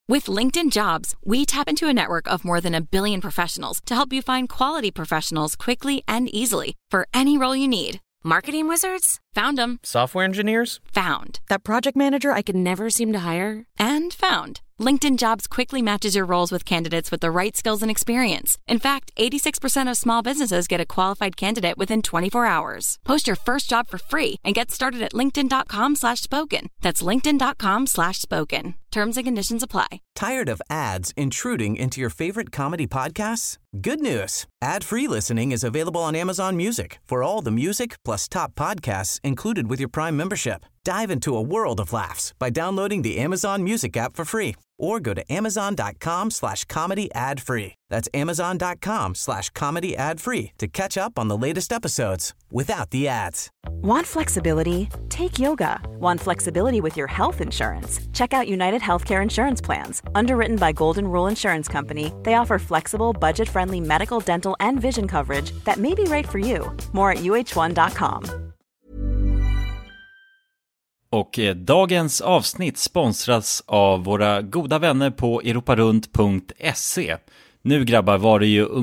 With LinkedIn Jobs, we tap into a network of more than 1 billion professionals to help you find quality professionals quickly and easily for any role you need. Marketing wizards? Found them. Software engineers? Found. That project manager I could never seem to hire? And found. LinkedIn Jobs quickly matches your roles with candidates with the right skills and experience. In fact, 86% of small businesses get a qualified candidate within 24 hours. Post your first job for free and get started at linkedin.com/spoken. That's linkedin.com/spoken. Terms and conditions apply. Tired of ads intruding into your favorite comedy podcasts? Good news. Ad-free listening is available on Amazon Music for all the music plus top podcasts included with your Prime membership. Dive into a world of laughs by downloading the Amazon Music app for free or go to amazon.com/comedy ad-free. That's amazon.com/comedy ad-free to catch up on the latest episodes without the ads. Want flexibility? Take yoga. Want flexibility with your health insurance? Check out United Healthcare Insurance Plans. Underwritten by Golden Rule Insurance Company, they offer flexible, budget-friendly medical, dental, and vision coverage that may be right for you. More at uh1.com. Och dagens avsnitt sponsras av våra goda vänner på europarunt.se. Nu grabbar var det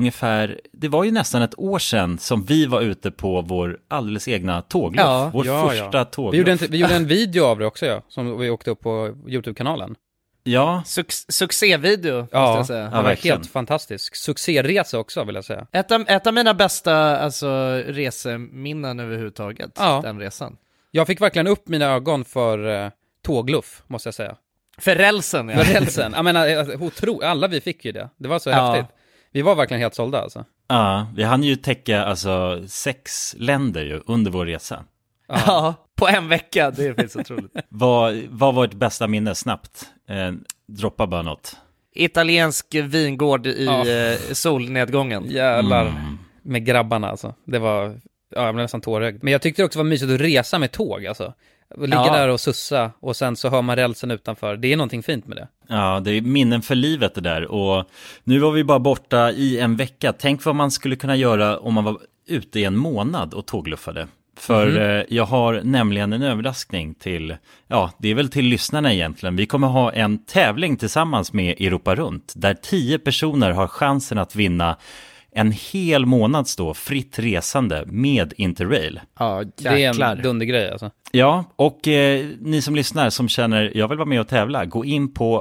ju nästan ett år sedan som vi var ute på vår alldeles egna tågluff. Vår första tågluff. Vi gjorde en video av det också, som vi åkte upp på YouTube-kanalen. Ja. Succévideo, måste jag säga. Ja, verkligen. Helt fantastisk. Succéresa också, vill jag säga. Ett av mina bästa reseminnen överhuvudtaget, den resan. Jag fick verkligen upp mina ögon för tågluff, måste jag säga. För rälsen, ja. För rälsen. Jag menar, alla vi fick ju det. Det var så häftigt. Vi var verkligen helt sålda, alltså. Ja, vi hann ju täcka 6 länder ju under vår resa. Ja, på en vecka. Det finns otroligt. Vad var ert bästa minne snabbt? Droppa bara något. Italiensk vingård i solnedgången. Jävlar. Med grabbarna, alltså. Det var... Ja, jag blev nästan tårögd. Men jag tyckte också det var mysigt att resa med tåg, alltså. Ligga där och sussa och sen så hör man rälsen utanför. Det är någonting fint med det. Ja, det är minnen för livet det där. Och nu var vi bara borta i en vecka. Tänk vad man skulle kunna göra om man var ute i en månad och tågluffade. För jag har nämligen en överraskning till, det är väl till lyssnarna egentligen. Vi kommer ha en tävling tillsammans med Europa Runt där 10 personer har chansen att vinna en hel månads då fritt resande med Interrail. Ja, det är en dundergrej alltså. Ja, och ni som lyssnar som känner jag vill vara med och tävla, gå in på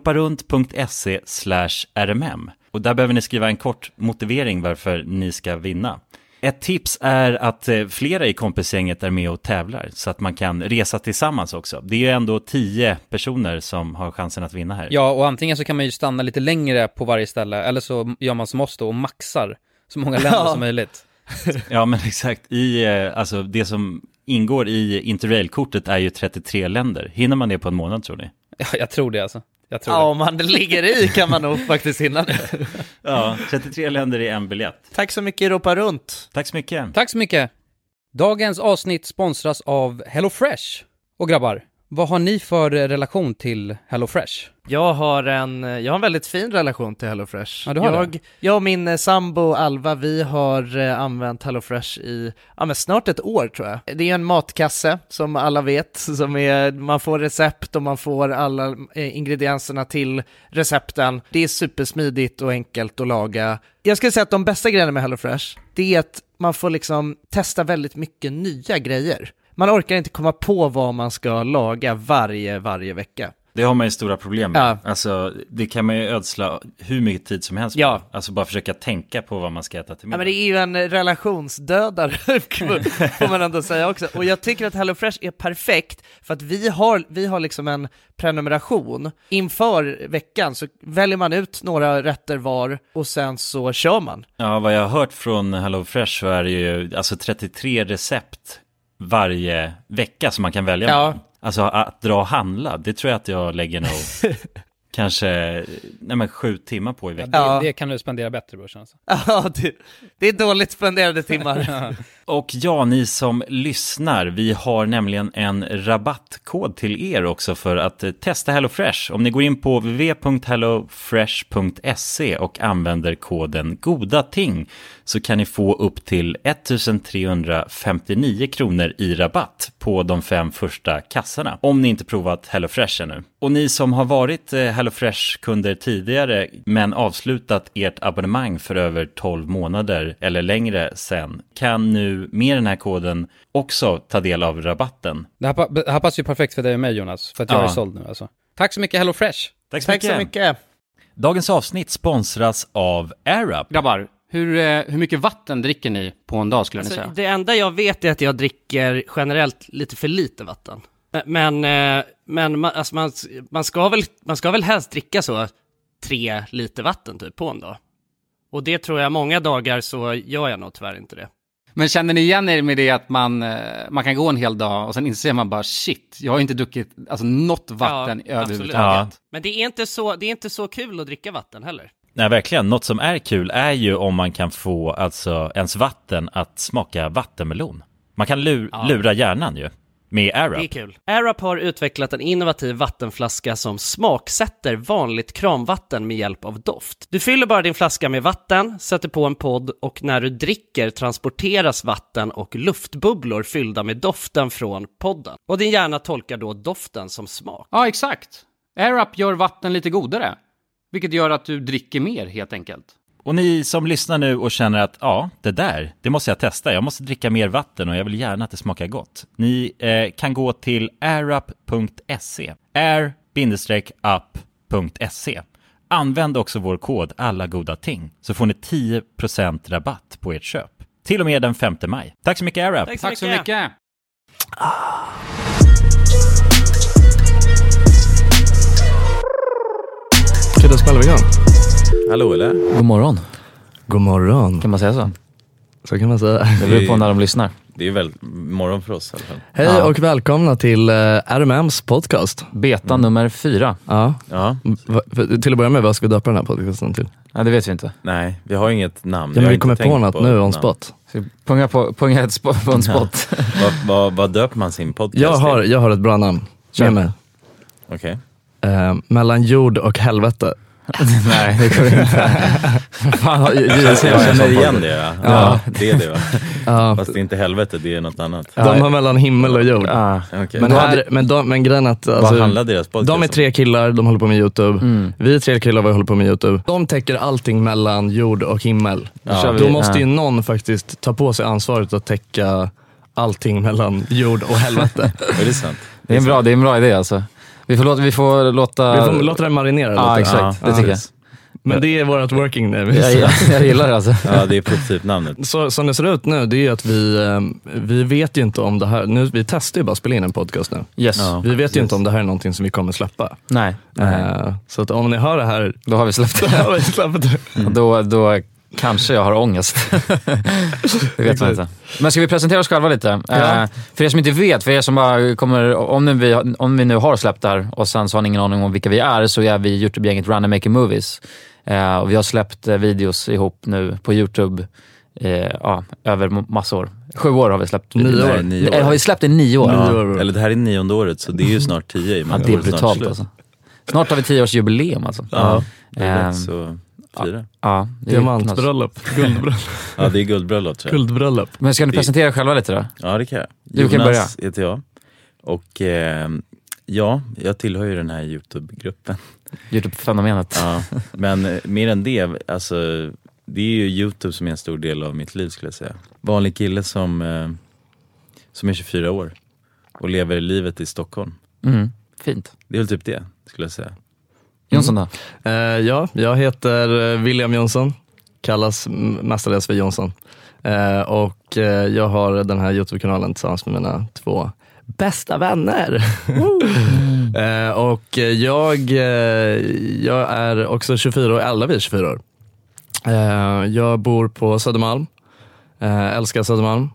europarunt.se/rmm. Och där behöver ni skriva en kort motivering varför ni ska vinna. Ett tips är att flera i kompisgänget är med och tävlar så att man kan resa tillsammans också. Det är ju ändå 10 personer som har chansen att vinna här. Ja, och antingen så kan man ju stanna lite längre på varje ställe eller så gör man som oss då och maxar så många länder som möjligt. Ja, men exakt. Alltså det som ingår i Interrail-kortet är ju 33 länder. Hinner man det på en månad, tror ni? Ja, jag tror det alltså. Om man ligger i kan man nog faktiskt hinna det. Ja, 33 länder i en biljett. Tack så mycket Europa Runt. Tack så mycket. Tack så mycket. Dagens avsnitt sponsras av HelloFresh. Och grabbar, vad har ni för relation till HelloFresh? Jag har en väldigt fin relation till HelloFresh. Ja, du har det. Jag och min sambo Alva, vi har använt HelloFresh i snart ett år tror jag. Det är en matkasse som alla vet, man får recept och man får alla ingredienserna till recepten. Det är supersmidigt och enkelt att laga. Jag skulle säga att de bästa grejerna med HelloFresh, det är att man får liksom testa väldigt mycket nya grejer. Man orkar inte komma på vad man ska laga varje vecka. Det har man ju stora problem med. Ja. Alltså, det kan man ju ödsla hur mycket tid som helst på. Ja. Alltså bara försöka tänka på vad man ska äta till middag. Ja, men det är ju en relationsdödare får man ändå säga också. Och jag tycker att HelloFresh är perfekt för att vi har liksom en prenumeration. Inför veckan så väljer man ut några rätter var och sen så kör man. Ja, vad jag har hört från HelloFresh så är det ju 33 recept varje vecka som man kan välja. Ja. Alltså att dra och handla, det tror jag att jag lägger nog kanske 7 timmar på i veckan. Ja, det kan du spendera bättre, brorsan. Alltså. Ja, det är dåligt spenderade timmar. Och ja, ni som lyssnar, vi har nämligen en rabattkod till er också för att testa HelloFresh. Om ni går in på www.hellofresh.se och använder koden GODATING så kan ni få upp till 1359 kronor i rabatt på de 5 första kassorna. Om ni inte provat HelloFresh ännu. Och ni som har varit HelloFresh-kunder tidigare men avslutat ert abonnemang för över 12 månader eller längre sen kan nu med den här koden också ta del av rabatten. Det här passar ju perfekt för dig och mig, Jonas, för att jag är såld nu alltså. Tack så mycket HelloFresh. Tack så mycket. Dagens avsnitt sponsras av AirUp. Grabbar, hur mycket vatten dricker ni på en dag skulle ni säga? Det enda jag vet är att jag dricker generellt lite för lite vatten. Men man ska väl helst dricka så 3 liter vatten typ på en dag. Och det tror jag många dagar så gör jag nog tyvärr inte det. Men känner ni igen er med det att man kan gå en hel dag och sen inser man bara shit, jag har inte druckit något vatten överhuvudtaget. Ja. Men det är inte så kul att dricka vatten heller. Nej, verkligen. Något som är kul är ju om man kan få alltså ens vatten att smaka vattenmelon. Man kan lura hjärnan ju. Med AirUp. Det är kul. AirUp har utvecklat en innovativ vattenflaska som smaksätter vanligt kranvatten med hjälp av doft. Du fyller bara din flaska med vatten, sätter på en podd och när du dricker transporteras vatten och luftbubblor fyllda med doften från podden. Och din hjärna tolkar då doften som smak. Ja, exakt. AirUp gör vatten lite godare, vilket gör att du dricker mer helt enkelt. Och ni som lyssnar nu och känner att det måste jag testa. Jag måste dricka mer vatten och jag vill gärna att det smakar gott. Ni kan gå till airup.se. air-up.se. Använd också vår kod alla goda ting så får ni 10% rabatt på ert köp. Till och med den 5 maj. Tack så mycket AirUp. Tack så mycket. Okej, då spelar vi igång. Hallå eller? God morgon. God morgon. Kan man säga så? Så kan man säga. Det beror på när de lyssnar. Det är väl morgon för oss i alla fall. Hej och välkomna till RMMs podcast. Beta nummer 4. Ja. Till att börja med, vad ska vi döpa den här podcasten till? Ja, det vet vi inte. Nej, vi har inget namn. Ja, men vi kommer på något nu on spot. Punga på en spot. Vad döper man sin podcast Jag har ett bra namn. Med mig. Okej. Mellan jord och helvete. Nej, det går inte. Fan, jag känner igen det. Ja, det är det va? Fast det är inte helvete, det är något annat. De har mellan himmel och jord. Okay. Men grejen att alltså, vad handlar deras podcast de är 3 killar, de håller på med YouTube. Vi är 3 killar, vi håller på med YouTube. De täcker allting mellan jord och himmel. Då måste ju någon faktiskt ta på sig ansvaret att täcka allting mellan jord och helvete. Är det sant? Det är en bra idé alltså. Vi får låta den marinera lite. Ja, exakt. Det tycker jag. Men det är vårt working name. Jag gillar det alltså. Ja, det är prototyp namnet. Så som det ser ut nu, det är att vi vet ju inte om det här. Nu, vi testar ju bara att spela in en podcast nu. Yes. Vi vet ju inte om det här är någonting som vi kommer släppa. Nej. Så att om ni hör det här, då har vi släppt det. Då kanske jag har ångest. Det vet man inte. Men ska vi presentera oss själva lite? För er som inte vet, för er som bara kommer, om vi nu har släppt det här och sen så har ni ingen aning om vilka vi är, så är vi YouTube-gänget Run and Make Movies. Och vi har släppt videos ihop nu på YouTube över massor. 7 år har vi släppt. 9 år. Har vi släppt i 9 år? Eller det här är 9:e året, så det är ju snart 10. Ja, det är brutalt alltså. Snart har vi 10-årsjubileum alltså. Ja, det är så... 4. Ja, diamantbröllop, guldbröllop. Ja, det är guldbröllop tror jag. Guldbröllop. Men ska ni presentera själva lite då? Ja, det kan jag. Du kan börja. Jonas heter jag. Och jag tillhör ju den här YouTube-gruppen. YouTube-fenomenet. Ja, men mer än det, alltså det är ju YouTube som är en stor del av mitt liv skulle jag säga. Vanlig kille som är 24 år och lever livet i Stockholm. Fint. Det är väl typ det, skulle jag säga. Jonsson då? Jag heter William Jonsson, kallas mestadels för Jonsson. Och jag har den här YouTube-kanalen tillsammans med mina 2 bästa vänner. Och jag är också 24 år, alla vi är 24 år. Jag bor på Södermalm, älskar Södermalm.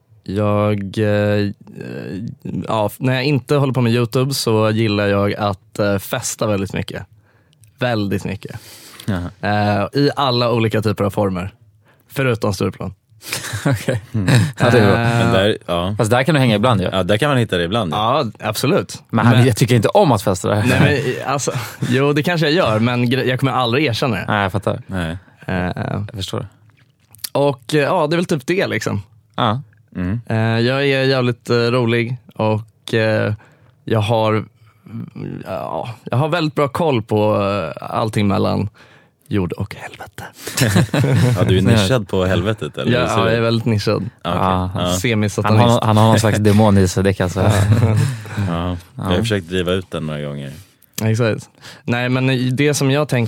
När jag inte håller på med YouTube så gillar jag att festa väldigt mycket. Väldigt mycket. I alla olika typer av former. Förutom Stureplan. Okej. Ja, det är bra. Men där, ja. Fast där kan du hänga ibland ju. Ja, där kan man hitta det ibland. Ja, absolut. Men jag tycker inte om att festa där. Nej, men, alltså, jo, det kanske jag gör, men jag kommer aldrig erkänna det. Nej, jag fattar. Nej. Jag förstår. Och ja, det är väl typ det liksom. Ja. Jag är jävligt rolig och jag har väldigt bra koll på allting mellan jord och helvete. Ja, du är nischad på helvetet eller? Ja, jag är väldigt nischad. Semi-satanist. Han har någon slags demon i sig, det kan jag säga. Ja, jag har försökt driva ut den några gånger. Exakt. Nej, men det som jag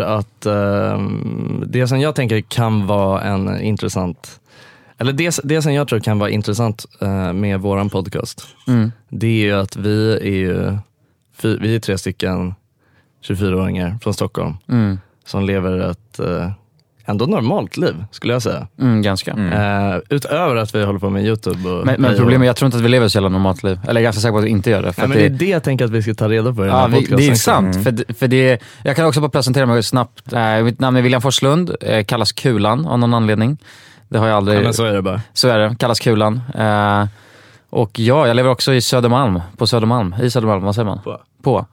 tänker kan vara en intressant, eller det som jag tror kan vara intressant med våran podcast, det är ju att vi är 3 stycken 24-åringar från Stockholm som lever ett ändå normalt liv, skulle jag säga. Ganska. Utöver att vi håller på med YouTube. Men problemet, jag tror inte att vi lever så jävla normalt liv. Eller jag är ganska säker på att vi inte gör det. Men det är det jag tänker att vi ska ta reda på i den här podcasten. Det är sant. För det, jag kan också bara presentera mig snabbt. Mitt namn är William Forslund, kallas Kulan av någon anledning. Det har jag aldrig... Ja, men så är det bara. Så är det, kallas Kulan. Och ja, jag lever också i Södermalm. På Södermalm, i Södermalm, vad säger man? På.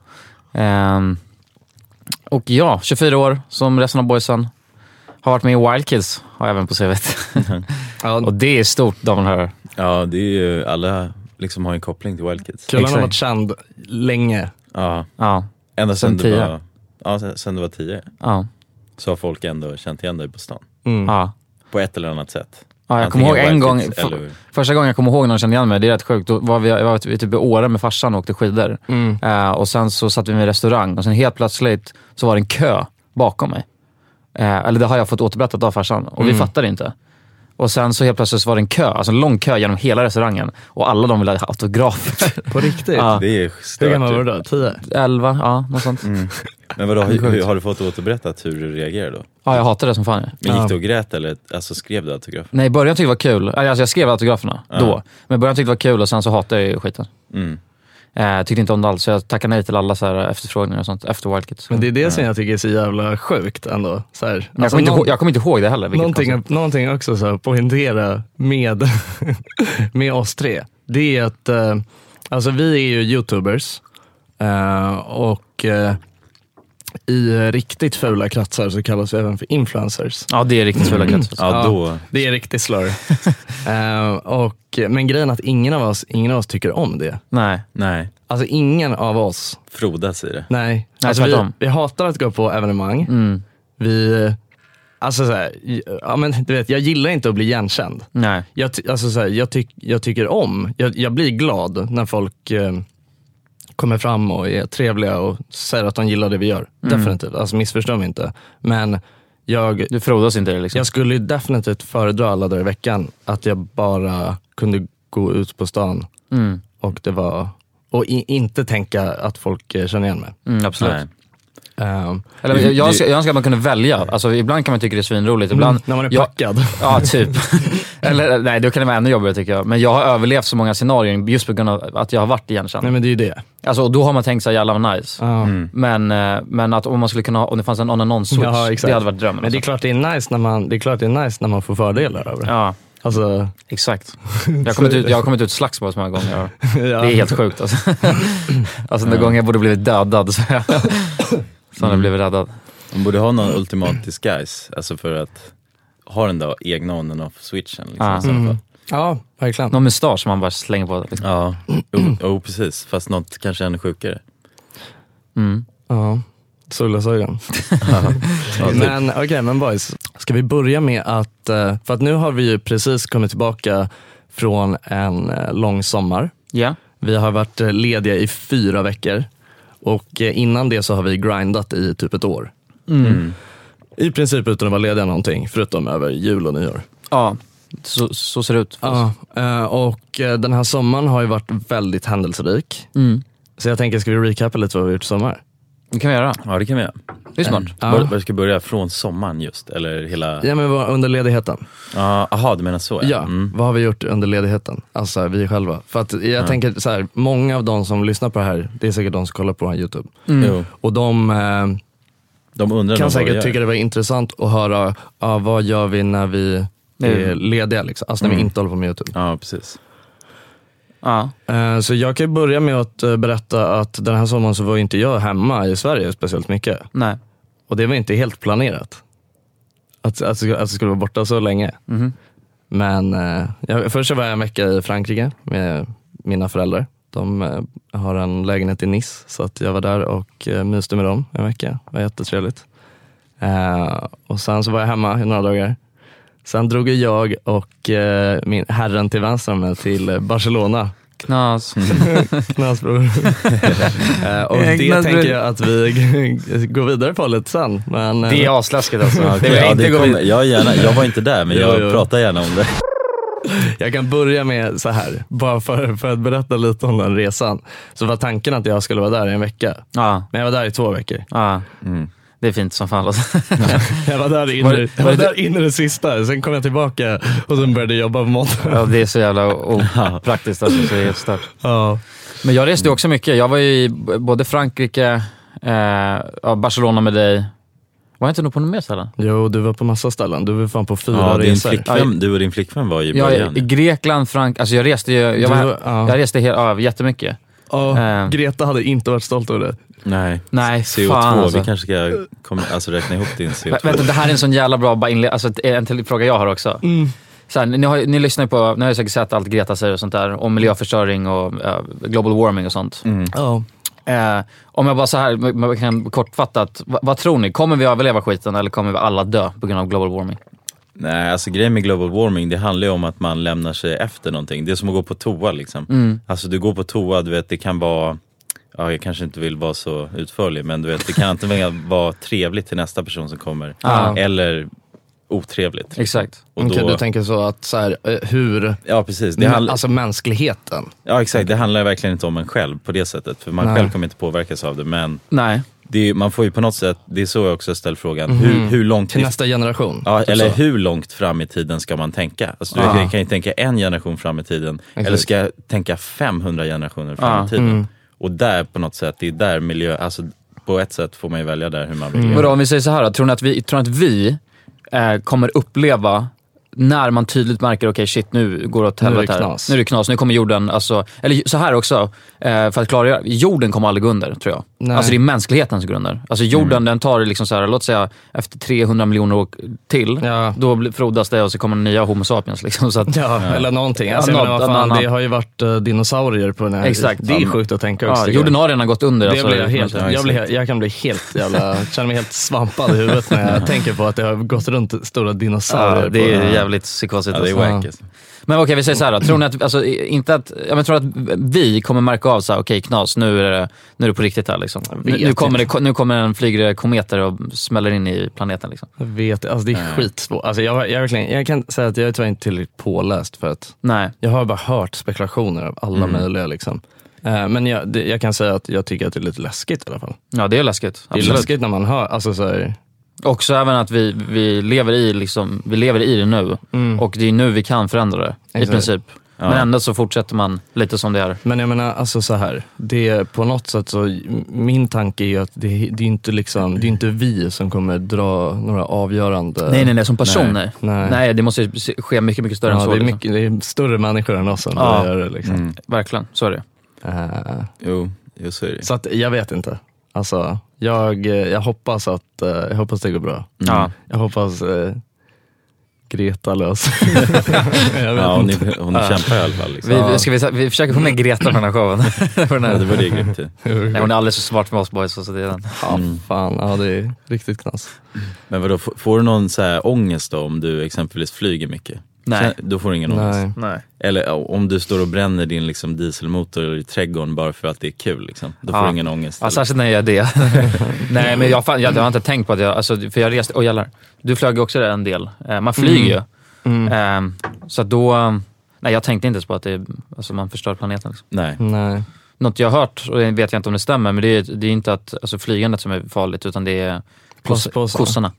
Och ja, 24 år som resten av boysen. Har varit med i Wild Kids, har jag även på CV:t. Och det är stort, de här. Ja, det är ju, alla liksom har en koppling till Wild Kids. Kulan har varit känd länge. Ja. Ända sen du var... Ja, sen du var 10. Ja. Så har folk ändå känt igen dig på stan. Ja. På ett eller annat sätt. Ja, jag kommer ihåg en gång, första gången jag kommer ihåg någon kände igen mig, det är rätt sjukt. Då var jag var typ i Åre med farsan och åkte skidor. Och sen så satt vi med restaurang och sen helt plötsligt så var det en kö bakom mig. Eller det har jag fått återberättat av farsan. Och vi fattade inte. Och sen så helt plötsligt så var det en kö, alltså en lång kö genom hela restaurangen. Och alla de ville ha autografer. På riktigt? Ja. Det är stört. Hur gammal var du då? 10? 11, ja, något sånt. Men vadå, har du fått återberättat hur du reagerade då? Ja, jag hatade det som fan. Men gick du och grät eller alltså, skrev du autograf? Nej, i början tyckte det var kul. Alltså jag skrev autograferna då. Men i början tyckte det var kul och sen så hatade jag skiten. Tyckte inte om det alls, så jag tackade nej till alla så här efterfrågningar och sånt efter Wild Kids. Men det är det som jag tycker är så jävla sjukt ändå. Så här. Alltså jag kommer inte ihåg det heller. Någonting också så här, poängtera med oss 3. Det är att alltså vi är ju YouTubers och i riktigt fula kretsar så kallas vi även för influencers. Ja, det är riktigt fula kretsar. Ja, då. Det är riktigt slur. Men grejen är att ingen av oss tycker om det. Nej. Alltså ingen av oss. Frodas i det. Nej. Alltså, vi hatar att gå på evenemang. Vi... Alltså såhär, ja men du vet, jag gillar inte att bli igenkänd. Nej. Jag tycker om, jag blir glad när folk kommer fram och är trevliga och säger att de gillar det vi gör. Definitivt, alltså missförstå mig inte. Men du frodas inte det liksom. Jag skulle definitivt föredra alla dagar i veckan att jag bara kunde gå ut på stan och det var, och inte tänka att folk känner igen mig. Absolut. Nej. Eller jag önskar att man kunde välja. Alltså ibland kan man tycka det är svinroligt. Ibland, när man är packad. Ja, typ. Eller nej, då kan det vara ännu jobbigare tycker jag. Men jag har överlevt så många scenarier just på grund av att jag har varit igenkänd. Nej, men det är ju det. Alltså, och då har man tänkt sig jävla nice. Men att om man skulle kunna, om det fanns en on-and-on-switch, det hade varit drömmen. Men det är klart det är nice när man får fördelar över det. Ja. Alltså, exakt. Jag har kommit ut slagsmål så många gånger. Det är helt sjukt alltså. Alltså den gången jag borde blivit dödad så har jag blivit räddad. Man borde ha någon ultimat disguise, alltså för att ha den där egna on and off switchen liksom, ja, verkligen. Någon mustasch som man bara slänger på liksom. Ja, precis. Fast något kanske ännu sjukare. Ja, solglasögon. Men boys, ska vi börja med att, för att nu har vi ju precis kommit tillbaka från en lång sommar. Ja. Vi har varit lediga i 4 veckor. Och innan det så har vi grindat i typ ett år. I princip utan att vara lediga någonting, förutom över jul och nyår. Ja, så ser det ut. Ja, och den här sommaren har ju varit väldigt händelserik. Så jag tänker, ska vi recapa lite vad vi har gjort i sommar? Det kan vi göra. Ja, det kan vi göra. Det är smart. Vi ska börja från sommaren just, eller hela... Ja, men under ledigheten. Aha, du menar så. Ja, vad har vi gjort under ledigheten? Alltså vi själva. För att jag tänker så här, många av de som lyssnar på det här, det är säkert de som kollar på YouTube. Och de undrar, kan säkert tycka det var intressant att höra vad gör vi när vi är lediga liksom. Alltså när vi inte håller på med YouTube. Ja, precis. Ja. Så jag kan börja med att berätta att den här sommaren så var inte jag hemma i Sverige speciellt mycket. Nej. Och det var inte helt planerat. Att jag skulle vara borta så länge. Men först var jag en vecka i Frankrike med mina föräldrar. De har en lägenhet i Nice, så att jag var där och myste med dem en vecka. Det var jättetrevligt. Och sen så var jag hemma i några dagar. Sen drog jag och min herren till vänster med till Barcelona. Knas. Knas, bror. Och det tänker jag att vi går vidare på lite sen. Men, det är asläskigt alltså. Jag var inte där, men jag pratar gärna om det. Jag kan börja med så här, bara för att berätta lite om den resan. Så var tanken att jag skulle vara där i en vecka. Ja. Men jag var där i 2 veckor. Ja. Det är fint som fan alltså. Jag var där inne det sista. Sen kom jag tillbaka och sen började jag jobba på måndag. Ja, det är så jävla praktiskt alltså, så det är helt stört. Ja. Men jag reste också mycket. Jag var i både Frankrike, Barcelona med dig. Var jag inte nog på något mer ställen? Jo, du var på massa ställen. Du var fan på 4 resor. Du och din flickvän var i början. I Grekland, alltså jag reste ju, jag reste jättemycket. Greta hade inte varit stolt över det. Nej, CO2, fan, alltså. Vi kanske ska räkna ihop din CO2. Vänta, det här är en sån jävla bra alltså en till fråga jag har också. Så här, ni lyssnar på, ni har ju säkert sett allt Greta säger och sånt där om miljöförstöring och global warming och sånt. Om jag bara så här man kan kortfattat, vad tror ni? Kommer vi överleva skiten eller kommer vi alla dö på grund av global warming? Nej, alltså grejen med global warming, det handlar ju om att man lämnar sig efter någonting. Det är som att gå på toa liksom. Alltså du går på toa, du vet, det kan vara, jag kanske inte vill vara så utförlig, men du vet, det kan antingen vara trevligt till nästa person som kommer eller otrevligt. Exakt. Och då, du tänker så att så här, hur... Ja, precis. Alltså mänskligheten. Ja, exakt. Det handlar verkligen inte om en själv på det sättet. För man själv kommer inte påverkas av det, men... Nej. Man får ju på något sätt, det är så jag också ställer frågan, hur långt... Till nästa generation. Ja, eller så. Hur långt fram i tiden ska man tänka? Alltså du kan ju tänka 1 generation fram i tiden, eller ska jag tänka 500 generationer fram i tiden? Och där på något sätt, det är där miljö... Alltså på ett sätt får man ju välja där hur man vill. Vadå, om vi säger så här då, tror ni att vi kommer uppleva när man tydligt märker, okej, shit, nu går det åt helvete här. Nu är det knas, nu kommer jorden, alltså, eller så här också, för att klargöra, jorden kommer aldrig gå under, tror jag. Nej. Alltså det är mänsklighetens grunder. Alltså jorden, den tar liksom så här, låt säga, efter 300 miljoner år till, då frodas det och så kommer nya homo sapiens liksom. Så att, eller någonting. Alltså, det har ju varit dinosaurier på den här. Exakt. Det är sjukt att tänka också. Jorden har redan gått under. Jag kan bli helt känner mig helt svampad i huvudet när jag tänker på att det har gått runt stora dinosaurier. Det är jävligt psykosigt. Det är wack. Men okej, vi säger så här då. Tror ni att, alltså, inte att, jag tror att vi kommer märka av så här, okej, knas, nu är det på riktigt här liksom. Nu kommer en flygare kometer och smäller in i planeten liksom. Jag vet, alltså det är skitsvårt. Alltså jag kan säga att jag är tyvärr inte tillräckligt påläst för att jag har bara hört spekulationer av alla möjliga liksom. Men jag kan säga att jag tycker att det är lite läskigt i alla fall. Ja, det är läskigt. Det är läskigt när man hör, alltså så här. Också även att vi lever i det nu. Och det är nu vi kan förändra det i princip. Men ändå så fortsätter man lite som det är. Men jag menar, alltså så här, det är på något sätt så, min tanke är ju att det är inte liksom, det är inte vi som kommer dra några avgörande... Nej, som personer. Nej, det måste ske mycket, mycket större än så. Det är större människor än oss som gör det liksom. Verkligen, så är det. Jo, så är det. Så att jag vet inte. Alltså, jag hoppas att det går bra. Jag hoppas Greta löser. Hon kämpar i alla fall. Liksom. Vi försöker få med Greta på den här showen. Det var det grymt. Hon är alldeles så smart med oss boys. Så det är den. Fan, det är riktigt knas. Men vadå, får du någon så här ångest då om du exempelvis flyger mycket? Nej. Då får du ingen ångest. Nej. Eller om du står och bränner din liksom dieselmotor i trädgården bara för att det är kul liksom. Då får du ingen ångest. Ja, särskilt när jag gör det. Nej, men jag har inte tänkt på att för jag reste, jävlar. Du flög också en del. Man flyger ju. Så då, nej, jag tänkte inte ens på att man förstör planeten liksom. Nej. Något jag har hört, och jag vet inte om det stämmer, men det är inte att flygandet som är farligt, utan det är kossorna.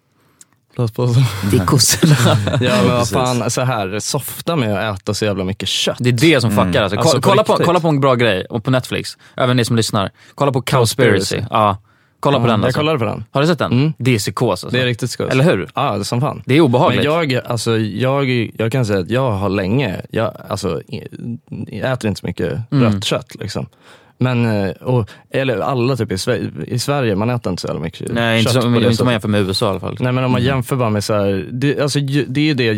Det är kossorna. Ja, men vad fan, så här, softa med att äta så jävla mycket kött. Det är det som fuckar alltså. Kolla på en bra grej och på Netflix, även ni som lyssnar. Kolla på Cowspiracy. Ja. Kolla på den alltså. Jag kollade på den. Har du sett den? Det är psykos alltså. Det är riktigt psykos. Eller hur? Ja, det är som fan. Det är obehagligt. Men jag kan säga att jag har länge, jag äter inte så mycket rött kött liksom. Men, eller alla typ i Sverige, man äter inte så jävla mycket nej, kött. Inte man jämför med USA i alla fall. Nej, men om man jämför bara med så här, det är ju det,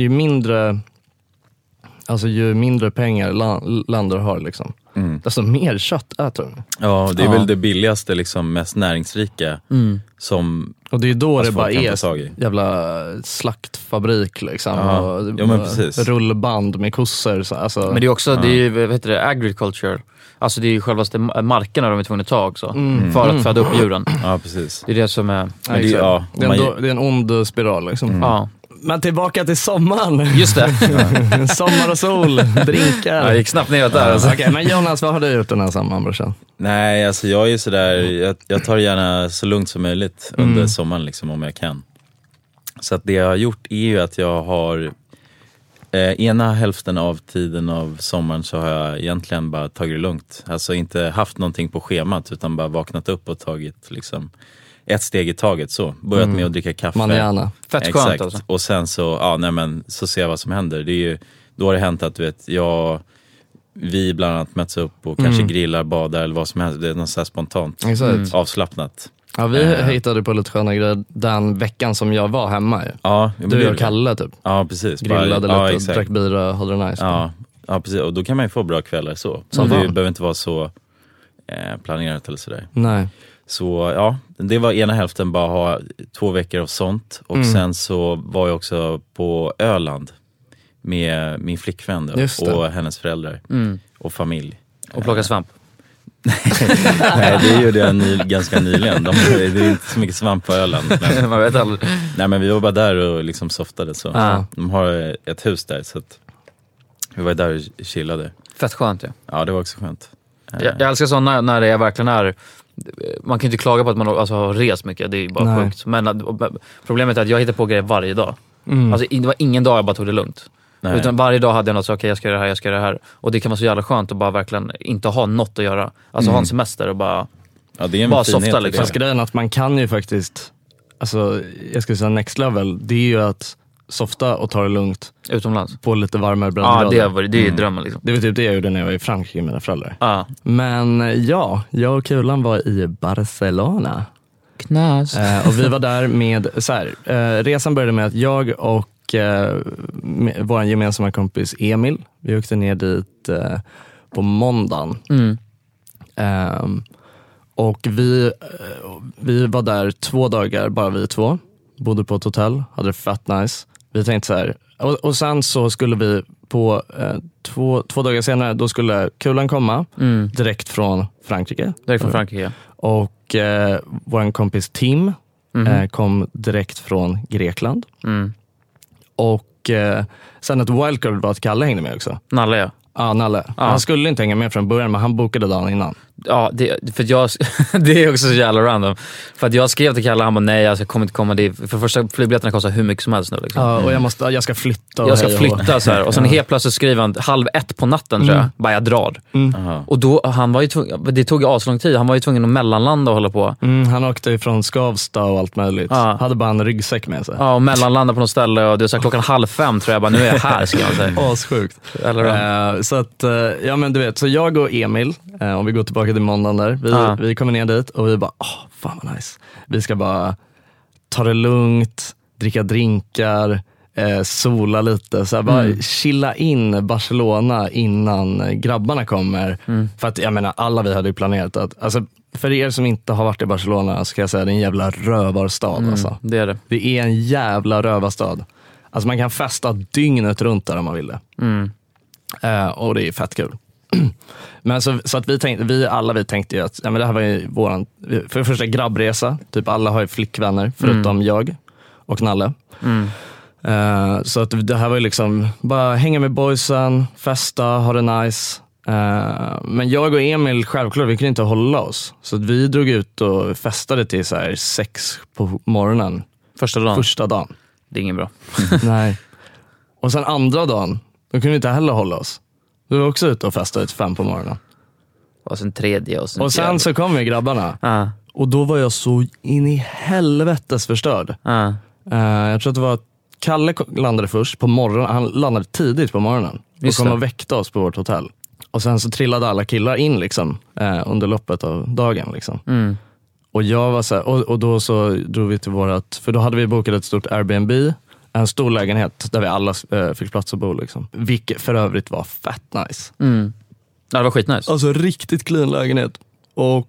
ju mindre pengar länder har liksom. Alltså mer kött äter de. Ja, det är väl det billigaste, liksom mest näringsrika som. Och det är då det bara är jävla slaktfabrik liksom. Ja, men precis. Rullband med kossor. Alltså. Men det är också, det är ju, vad heter det, agriculture. Alltså det är ju självaste markerna de är tvungna att ta också. För att föda upp djuren. Ja, precis. Det är det som är. Ja, det är en ond spiral liksom. Ja. Men tillbaka till sommaren. Just det. Sommar och sol, drinkar. Jag gick snabbt ner där. Alltså. Okej, men Jonas, vad har du gjort den här sommaren, brorsan? Nej, alltså jag är sådär, jag tar gärna så lugnt som möjligt under sommaren liksom, om jag kan. Så att det jag har gjort är ju att jag har ena hälften av tiden av sommaren så har jag egentligen bara tagit det lugnt. Alltså inte haft någonting på schemat utan bara vaknat upp och tagit liksom ett steg i taget så. Börjat med att dricka kaffe. Man är gärna. Fett skönt alltså. Och sen så, så ser jag vad som händer. Det är ju, då har det hänt att du vet, vi bland annat möts upp och kanske grillar, badar eller vad som helst. Det är något så här spontant avslappnat. Ja, vi hittade på lite sköna grejer den veckan som jag var hemma ju. Ja, du och Kalle typ. Ja, precis. Grillade lite, drack bira, hade det nice. Ja, precis. Och då kan man ju få bra kvällar så. Så det behöver inte vara så planerat eller sådär. Nej. Så ja, det var ena hälften bara ha 2 veckor av sånt. Och sen så var jag också på Öland med min flickvän då, och hennes föräldrar och familj. Och plocka svamp. Nej, det gjorde jag ganska nyligen. Det är inte så mycket svamp på Öland. Men, man vet aldrig. Nej, men vi var bara där och liksom softade så. De har ett hus där så att vi var där och chillade. Fett skönt, ja. Ja, det var också skönt. Jag älskar sådana när det verkligen är. Man kan inte klaga på att man har rest mycket. Det är bara sjukt. Men problemet är att jag hittar på grejer varje dag. Alltså det var ingen dag jag bara tog det lugnt. Nej. Utan varje dag hade jag något så okej, jag ska göra det här. Och det kan vara så jävla skönt att bara verkligen inte ha något att göra. Alltså ha en semester och bara, det är en bara softa liksom. Fast grejen att man kan ju faktiskt, alltså jag skulle säga next level, det är ju att softa och ta det lugnt utomlands på lite varmare breddgrader. Ja, det är drömmen liksom. Det var typ det jag gjorde när jag var i Frankrike med mina föräldrar. Men jag och Kulan var i Barcelona. Knas. Och vi var där med resan började med att jag och vår gemensamma kompis Emil, vi åkte ner dit på måndagen. Och vi var där 2 dagar, bara vi 2. Bodde på ett hotell, hade det fett nice. Vi tänkte så här, och sen så skulle vi på 2 dagar senare, då skulle Kulan komma direkt från Frankrike. Och vår kompis Tim kom direkt från Grekland. Och sen ett wildcard var att Kalle hängde med också. Nalle, ja. Ja, Nalle. Han skulle inte hänga med från början, men han bokade dagen innan. Ja, det är också så jävla random. För att jag skrev till Kalle, han bara nej, jag kommer inte komma. För första flygbiljetterna kostar hur mycket som helst nu liksom. Ja, och jag ska flytta. Jag ska flytta så här. Och sen helt plötsligt skriver han 12:30 på natten tror jag. Bara jag drar. Och då, han var ju det tog aslång tid. Han var ju tvungen att mellanlanda och hålla på. Han åkte ifrån Skavsta och allt möjligt. Hade bara en ryggsäck med sig. Ja, och mellanlanda på något ställe. Och det är så här, 5:00 tror jag. Bara, nu är jag här, ska jag säga. Assjukt. Så att, ja men du vet, så jag och Emil, om vi går tillbaka till måndagen där, vi kommer ner dit och vi bara, fan vad nice. Vi ska bara ta det lugnt, dricka drinkar, sola lite, så här, bara chilla in Barcelona innan grabbarna kommer. För att jag menar, alla vi hade ju planerat att, alltså, för er som inte har varit i Barcelona så kan jag säga, det är en jävla rövarstad alltså. Det är det. Det är en jävla rövarstad. Alltså man kan festa dygnet runt där om man vill det. Och det är fett kul. Men så att vi tänkte ju att ja, men det här var ju våran, för det första, grabbresa. Typ alla har ju flickvänner förutom jag och Nalle. Så att det här var ju liksom bara hänga med boysen, festa, ha det nice. Men jag och Emil, självklart, vi kunde inte hålla oss. Så att vi drog ut och festade till så här 6 på morgonen. Första dagen. Det är ingen bra. Nej. Och sen andra dagen, då kunde vi inte heller hålla oss. Vi var också ute och festade till 5 på morgonen. Och sen tredje. Och sen så kom ju grabbarna. Och då var jag så in i helvetes förstörd. Jag tror att det var Kalle landade först på morgonen. Han landade tidigt på morgonen och kom och väckte oss på vårt hotell. Och sen så trillade alla killar in liksom, under loppet av dagen liksom. Och jag var så här, och då så drog vi till vårat, för då hade vi bokat ett stort Airbnb, en stor lägenhet där vi alla fick plats att bo liksom. Vilket för övrigt var fett nice. Ja, det var skitnice. Alltså riktigt clean lägenhet. Och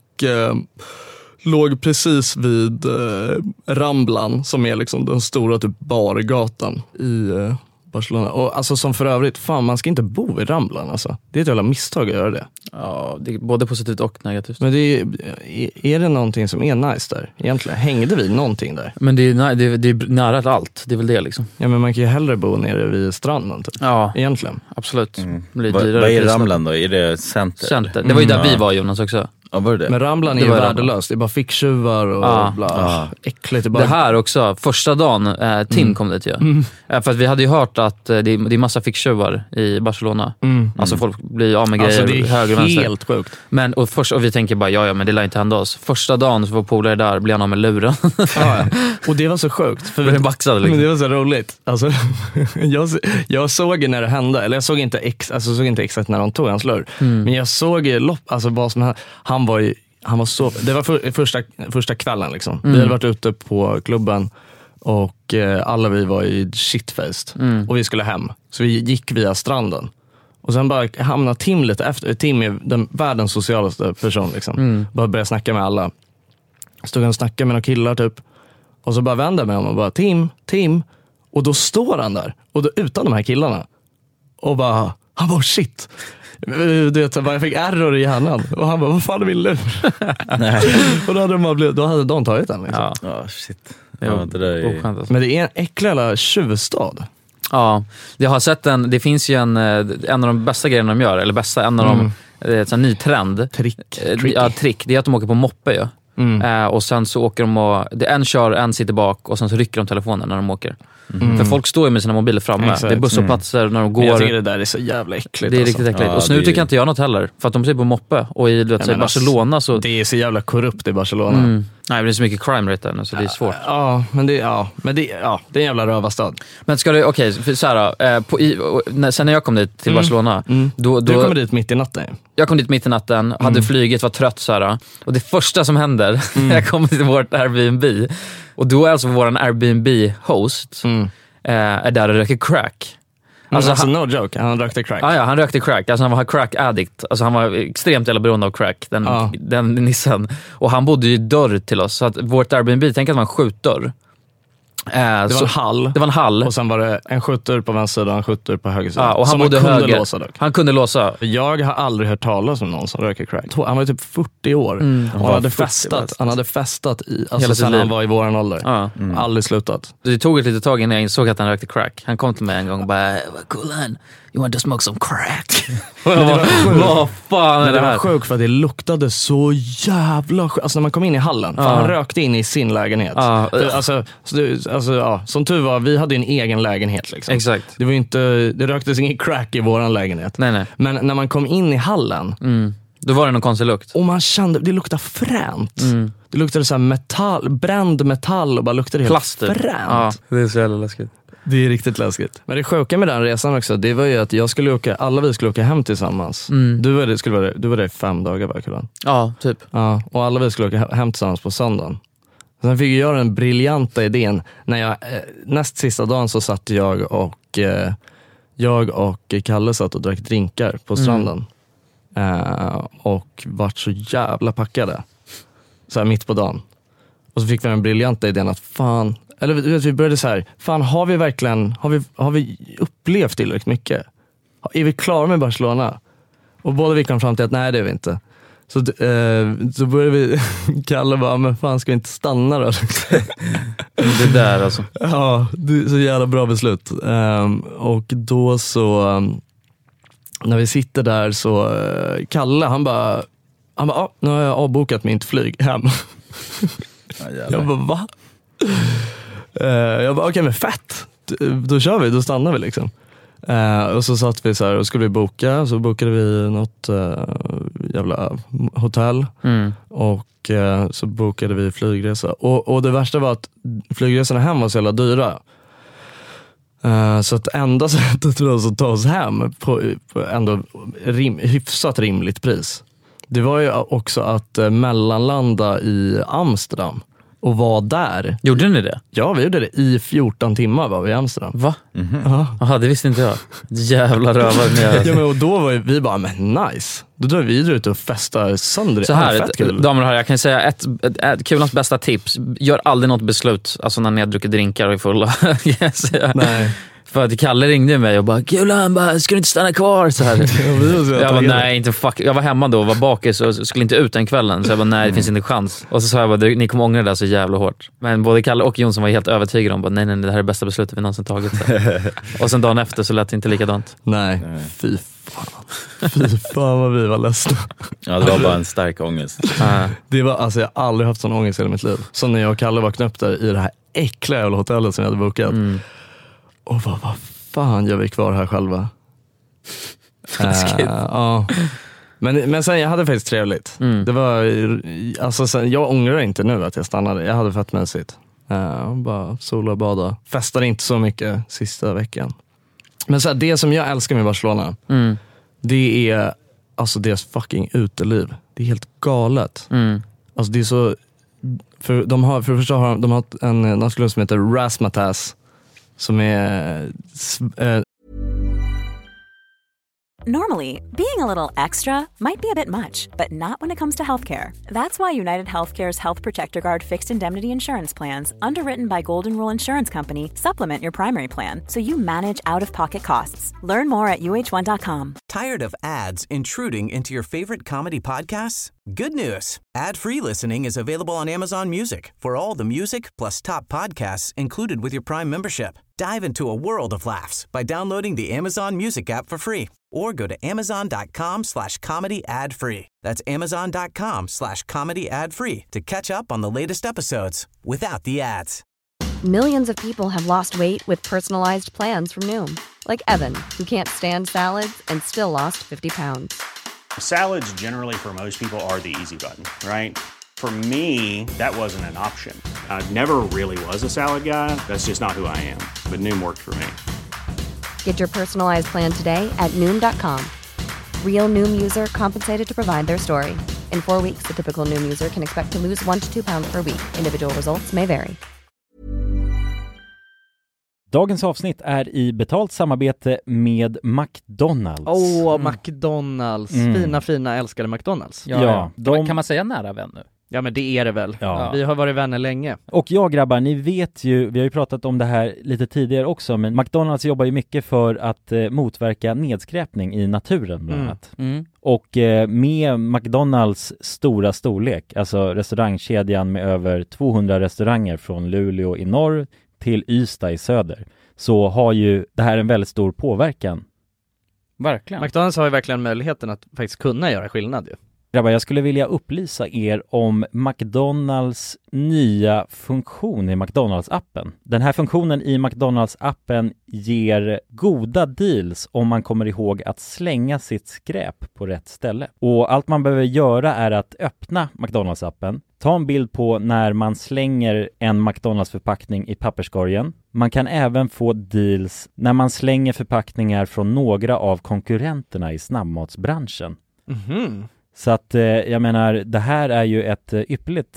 låg precis vid Ramblan, som är liksom den stora typ bargatan i Barcelona. Och alltså som för övrigt, fan, man ska inte bo i Ramblan alltså. Det är ett jävla misstag att göra det. Ja, det är både positivt och negativt. Men är det någonting som är nice där egentligen? Hängde vi någonting där? Men det är nära allt, det är väl det liksom. Ja, men man kan ju hellre bo nere vid stranden typ. Ja, egentligen. Absolut. Vad är Ramblan då? Är det center? Det var ju där vi var, Jonas, också. Ja, var det? Men Ramblan är ju värdelöst. Det är bara ficktjuvar och bla. Äckligt. Det här också, första dagen Tim kom dit ju. För att vi hade ju hört att det är massa ficktjuvar i Barcelona. Alltså folk blir av med grejer höger och vänster. Alltså det är helt sjukt. Men, och vi tänker bara, ja men det lär inte hända oss. Första dagen så var polare där, blev han av med luren. Och det var så sjukt. För vi baxade liksom. Men det var så roligt. Alltså, jag såg när det hände, eller jag såg inte exakt när de tog hans lur. Men jag såg alltså vad som han var så, det var första kvällen liksom. Vi hade varit ute på klubben och alla vi var i shitfaced och vi skulle hem. Så vi gick via stranden. Och sen bara hamnade Tim lite efter. Tim är den världens socialaste person liksom. Bara började snacka med alla. Stod och snackade med några killar typ. Och så bara vände jag mig om och bara Tim. Och då står han där. Och då utan de här killarna. Och bara, han bara shit. Du vet, jag fick error i hjärnan. Och han bara, vad fan är min lur? Och då hade de tagit den liksom. Ja, shit. Ja, det där är... Men det är en äcklig jävla tjuvstad. Ja, jag har sett det finns ju en av de bästa grejerna de gör, eller en av de, ett sån ny trend. Trick, det är att de åker på moppe ju. Och sen så åker de en kör, en sitter bak och sen så rycker de telefonen när de åker. För folk står ju med sina mobiler framme. Exakt. Det är busshållplatser när de går. Men jag tycker det där är så jävla äckligt. Det är riktigt äckligt. Och nu tycker jag inte jag något heller. För att de sitter på moppe. Och i Barcelona så... Det är så jävla korrupt i Barcelona. Nej, det är så mycket crime rate där nu så det är svårt. Ja, men det är en jävla rövarstad. Men ska du, så här, sen när jag kom dit till Barcelona då du kom dit mitt i natten. Jag kom dit mitt i natten, hade flyget, var trött så här. Och det första som händer när jag kommer till vårt Airbnb, och då är alltså våran Airbnb-host är där och röker crack. Alltså no joke, han rökte crack. Ja, han rökte crack. Alltså han var crack addict. Alltså han var extremt jävla beroende av crack, den nissen. Och han bodde ju dörr till oss. Så att vårt Airbnb, tänk att det var en skjutdörr. Det var en hall. Och sen var det en skjutdörr på vänster sida och en skjutdörr på höger sida. Ja, och han bodde höger. Låsa dock. Han kunde låsa. Jag har aldrig hört talas om någon som röker crack. Han var typ 40 år. Och han hade festat i, alltså sen han var i våran ålder. Aldrig slutat. Det tog ett litet tag innan jag insåg att han rökte crack. Han kom till mig en gång och bara, cool man, you want to smoke some crack? Vad fan är det här? var sjukt för att det luktade så jävla sjukt. Alltså när man kom in i hallen, för han rökte in i sin lägenhet. Som tur var, vi hade en egen lägenhet liksom. Exakt. Det var inte, det röktes ingen crack i våran lägenhet. Nej. Men när man kom in i hallen, då var det någon konstig lukt. och man kände, det luktade fränt. Det luktade så här bränd metall och bara luktade helt fränt. Ja, det är så jävla läskigt. Det är riktigt läskigt. Men det sjuka med den resan också, det var ju att alla vi skulle åka hem tillsammans. Du var där i 5 dagar, verkligen. Ja, typ. Ja, och alla vi skulle åka hem tillsammans på söndagen. Sen fick jag göra den briljanta idén. När jag, näst sista dagen så satt jag och Kalle satt och drack drinkar på stranden. Och vart så jävla packade. Så här mitt på dagen. Och så fick vi den briljanta idén att vi började så här, har vi upplevt tillräckligt mycket? Är vi klara med Barcelona? Och båda vi kom fram till att nej, det är vi inte. Så började vi Kalle bara, men fan, ska vi inte stanna då? Det där alltså. Ja, det är så jävla bra beslut. Och då så när vi sitter där så Kalle, han bara nu har jag avbokat mitt flyg hem. Jag bara, va? Jag bara, okej, men fett. Då kör vi, då stannar vi liksom. Och så satt vi så här och skulle vi boka. Så bokade vi något jävla hotell. Och så bokade vi flygresa. Och det värsta var att flygresorna hem var så jävla dyra. Så att enda sättet att ta oss hem på ändå hyfsat rimligt pris, det var ju också att mellanlanda i Amsterdam och vara där. Gjorde ni det? Ja, vi gjorde det. I 14 timmar var vi i Amsterdam. Va? Jaha, det visste inte jag. Jävla rövar med. Ja, men och då var vi bara, men nice. Då drar vi ut och festar sönder. Så här, damer och herrar, jag kan säga ett Kulans bästa tips. Gör aldrig något beslut, alltså när ni har druckit drinkar och är fulla. Nej. För att Kalle ringde mig och bara, Kulan, ska du inte stanna kvar? Så här. Jag bara, nej, inte fuck. Jag var hemma då och var bakis och skulle inte ut den kvällen. Så jag bara, nej, det finns inte chans. Och så sa jag bara, ni kommer ångra det där så jävla hårt. Men både Kalle och Jonsson var helt övertygade om, bara, nej, det här är det bästa beslutet vi någonsin tagit. Och sen dagen efter så lät det inte likadant. Nej. Fy fan vad vi var ledsna. Ja, det var bara en stark ångest. Det var, alltså, jag har aldrig haft sån ångest i hela mitt liv. Så när jag och Kalle vaknade upp där i det här äckliga jävla hotellet som jag hade bokat. Och vad fan gör vi kvar här själva? Ja. Men sen jag hade faktiskt trevligt. Det var, alltså, sen, jag ångrar inte nu att jag stannade. Jag hade fett mysigt. Bara sola och bada. Festade inte så mycket sista veckan. Men så här, det som jag älskar med Barcelona, det är alltså deras fucking uteliv. Det är helt galet. Alltså det är så, för det första har de har en nattklubb som heter Razzmatazz, som är Normally, being a little extra might be a bit much, but not when it comes to healthcare. That's why United Healthcare's Health Protector Guard fixed indemnity insurance plans, underwritten by Golden Rule Insurance Company, supplement your primary plan so you manage out-of-pocket costs. Learn more at uh1.com. Tired of ads intruding into your favorite comedy podcasts? Good news. Ad-free listening is available on Amazon Music for all the music plus top podcasts included with your Prime membership. Dive into a world of laughs by downloading the Amazon Music app for free or go to amazon.com/comedy ad-free. That's amazon.com/comedy ad-free to catch up on the latest episodes without the ads. Millions of people have lost weight with personalized plans from Noom. Like Evan, who can't stand salads and still lost 50 pounds. Salads generally for most people are the easy button, right? For me, that wasn't an option. I never really was a salad guy. That's just not who I am. But Noom worked for me. Get your personalized plan today at Noom.com. Real Noom user compensated to provide their story. In 4 weeks, the typical Noom user can expect to lose 1 to 2 pounds per week. Individual results may vary. Dagens avsnitt är i betalt samarbete med McDonalds. McDonalds. Fina, älskade McDonalds. Ja. Kan man säga nära vän nu? Ja, men det är det väl. Ja. Vi har varit vänner länge. Och jag, grabbar, ni vet ju, vi har ju pratat om det här lite tidigare också, men McDonalds jobbar ju mycket för att motverka nedskräpning i naturen bland annat. Och med McDonalds stora storlek, alltså restaurangkedjan med över 200 restauranger från Luleå i norr till Ystad i söder, så har ju det här en väldigt stor påverkan. Verkligen. McDonalds har ju verkligen möjligheten att faktiskt kunna göra skillnad ju. Grabbar, jag skulle vilja upplysa er om McDonalds nya funktion i McDonalds-appen. Den här funktionen i McDonalds-appen ger goda deals om man kommer ihåg att slänga sitt skräp på rätt ställe. Och allt man behöver göra är att öppna McDonalds-appen, ta en bild på när man slänger en McDonalds-förpackning i papperskorgen. Man kan även få deals när man slänger förpackningar från några av konkurrenterna i snabbmatsbranschen. Så att jag menar, det här är ju ett ypperligt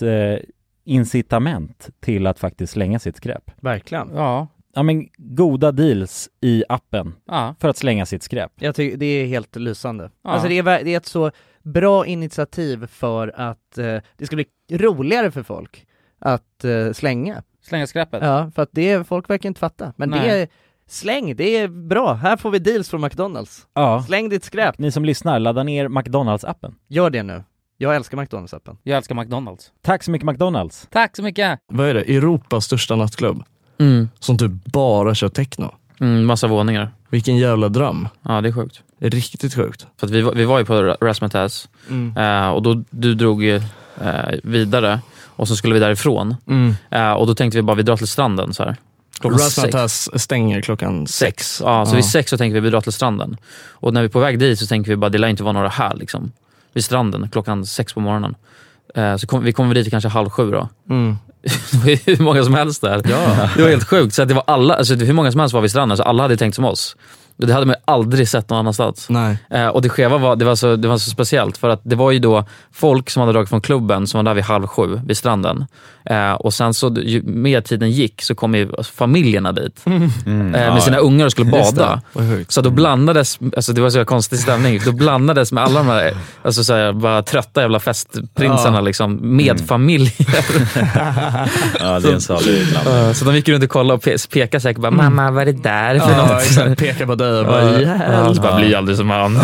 incitament till att faktiskt slänga sitt skräp. Verkligen. Ja. Ja, men goda deals i appen för att slänga sitt skräp. Jag tycker det är helt lysande. Alltså det är ett så bra initiativ för att det ska bli roligare för folk att slänga skräpet. Ja, för att folk verkar inte fatta. Men det är släng, det är bra. Här får vi deals från McDonalds. Ja. Släng ditt skräp. Ni som lyssnar, ladda ner McDonalds-appen. Gör det nu. Jag älskar McDonalds-appen. Jag älskar McDonalds. Tack så mycket, McDonalds. Tack så mycket. Vad är det? Europas största nattklubb. Som typ bara kör techno. Massa våningar. Vilken jävla dröm. Ja, det är sjukt. Det är riktigt sjukt. För att vi var ju på Razzmatazz. Och då du drog vidare. Och så skulle vi därifrån. Och då tänkte vi bara, vi drar till stranden så här. Razzmatazz stänger klockan 6. Ja, så vid 6 så tänker vi dra till stranden. Och när vi är på väg dit så tänker vi bara, det lär inte vara några här liksom. Vid stranden, klockan 6 på morgonen. Så vi kommer dit kanske 6:30 då. Det var hur många som helst där. Ja. Det var helt sjukt. Så att det var alla, alltså hur många som helst var vid stranden, så alla hade tänkt som oss. Det hade man aldrig sett någon annanstans. Nej. Och det skeva var, det var så speciellt, för att det var ju då folk som hade dragit från klubben som var där vid 6:30 vid stranden. Och sen så, ju mer tiden gick, så kom ju familjerna dit med sina ungar och skulle bada. Så då blandades, alltså det var så konstig stämning, då blandades med alla de här, alltså så här, bara trötta jävla festprinsarna liksom, med familjer. Ja, det är en salig blandning. Så de gick runt och kollade och pekade säkert bara, mamma, vad är det där för något? Exakt, peka på dig och bara, så bara blir aldrig som han.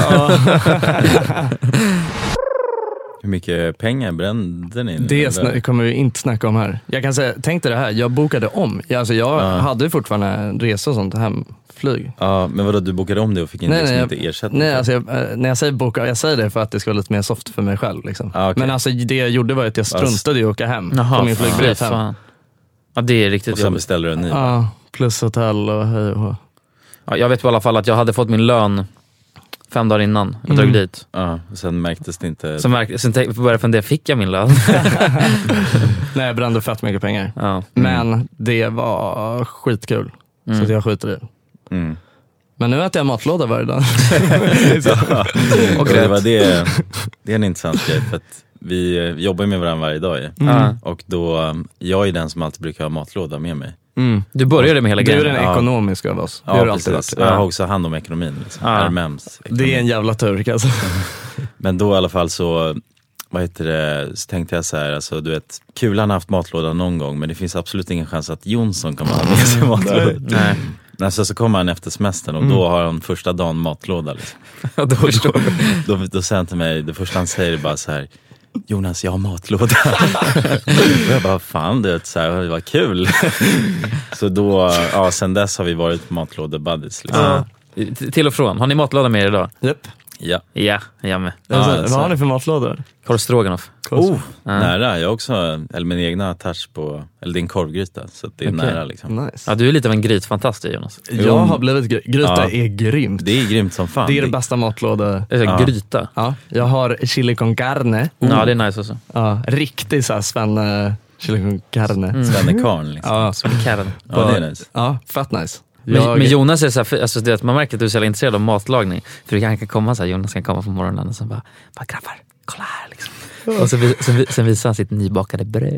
Hur mycket pengar brände ni? Det kommer vi inte snacka om här. Jag kan säga, tänk dig det här, jag bokade om. Jag hade fortfarande en resa och sånt, hemflyg. Ja, men vadå, du bokade om det och fick inte ersättning? Nej, alltså när jag säger boka, jag säger det för att det ska vara lite mer soft för mig själv. Liksom. Okay. Men alltså det jag gjorde var att jag struntade i att åka hem på min flygbiljett hem. Ja, det är riktigt. Och sen beställde du en ny. Ja, plus hotell och hej och. Ja, jag vet i alla fall att jag hade fått min lön 5 dagar innan jag drog dit. Ja, och sen märktes det inte. Sen började fundera, fick jag min lön? Nej, jag brände fett mycket pengar. Ja. Men det var skitkul. Så att jag skiter i det. Men nu äter jag matlåda varje dag. Och det är en intressant grej, för att vi jobbar med varandra varje dag. Och då, jag är den som alltid brukar ha matlåda med mig. Du började med hela grejen. Du är den ekonomiska av oss. Ja, precis. Jag har också hand om ekonomin. Liksom. RMMs ekonomi. Det är en jävla turk alltså. Men då i alla fall så, så tänkte jag så här, alltså, du vet, Kulan har haft matlåda någon gång, men det finns absolut ingen chans att Jonsson kommer ha med sig matlåda. Nej. Så kommer han efter semestern och då har han första dagen matlåda. Liksom. Då säger han till mig, det första han säger är bara så här: Jonas, jag har matlåda. Och jag bara, fan, det var kul. Så då, sen dess har vi varit på matlåda-buddies. Liksom. Till och från. Har ni matlåda med er idag? Japp. Ja. Ja, jag med. Vad har ni för matlådor? Korv stroganoff. Nära. Jag har också, eller min egna touch på, eller din korvgryta. Så det är nära liksom. Nice. Ja, du är lite av en grytfantast, Jonas. Jag har blivit gryta är grymt. Det är grymt som fan. Det är det bästa matlåda. Gryta. Ja, jag har chili con carne. Ja, det är nice också. Ja, riktigt så här Svenne chili con carne. Svennekarn liksom. Ja, Svennekarn. Ja, det är nice. Ja, fett nice. Men Jonas är så här, alltså det, man märker att du är så intresserad av matlagning. För det kan komma så här, Jonas kan komma på morgonen och så bara grabbar, kolla här liksom. Och sen visar han sitt nybakade bröd.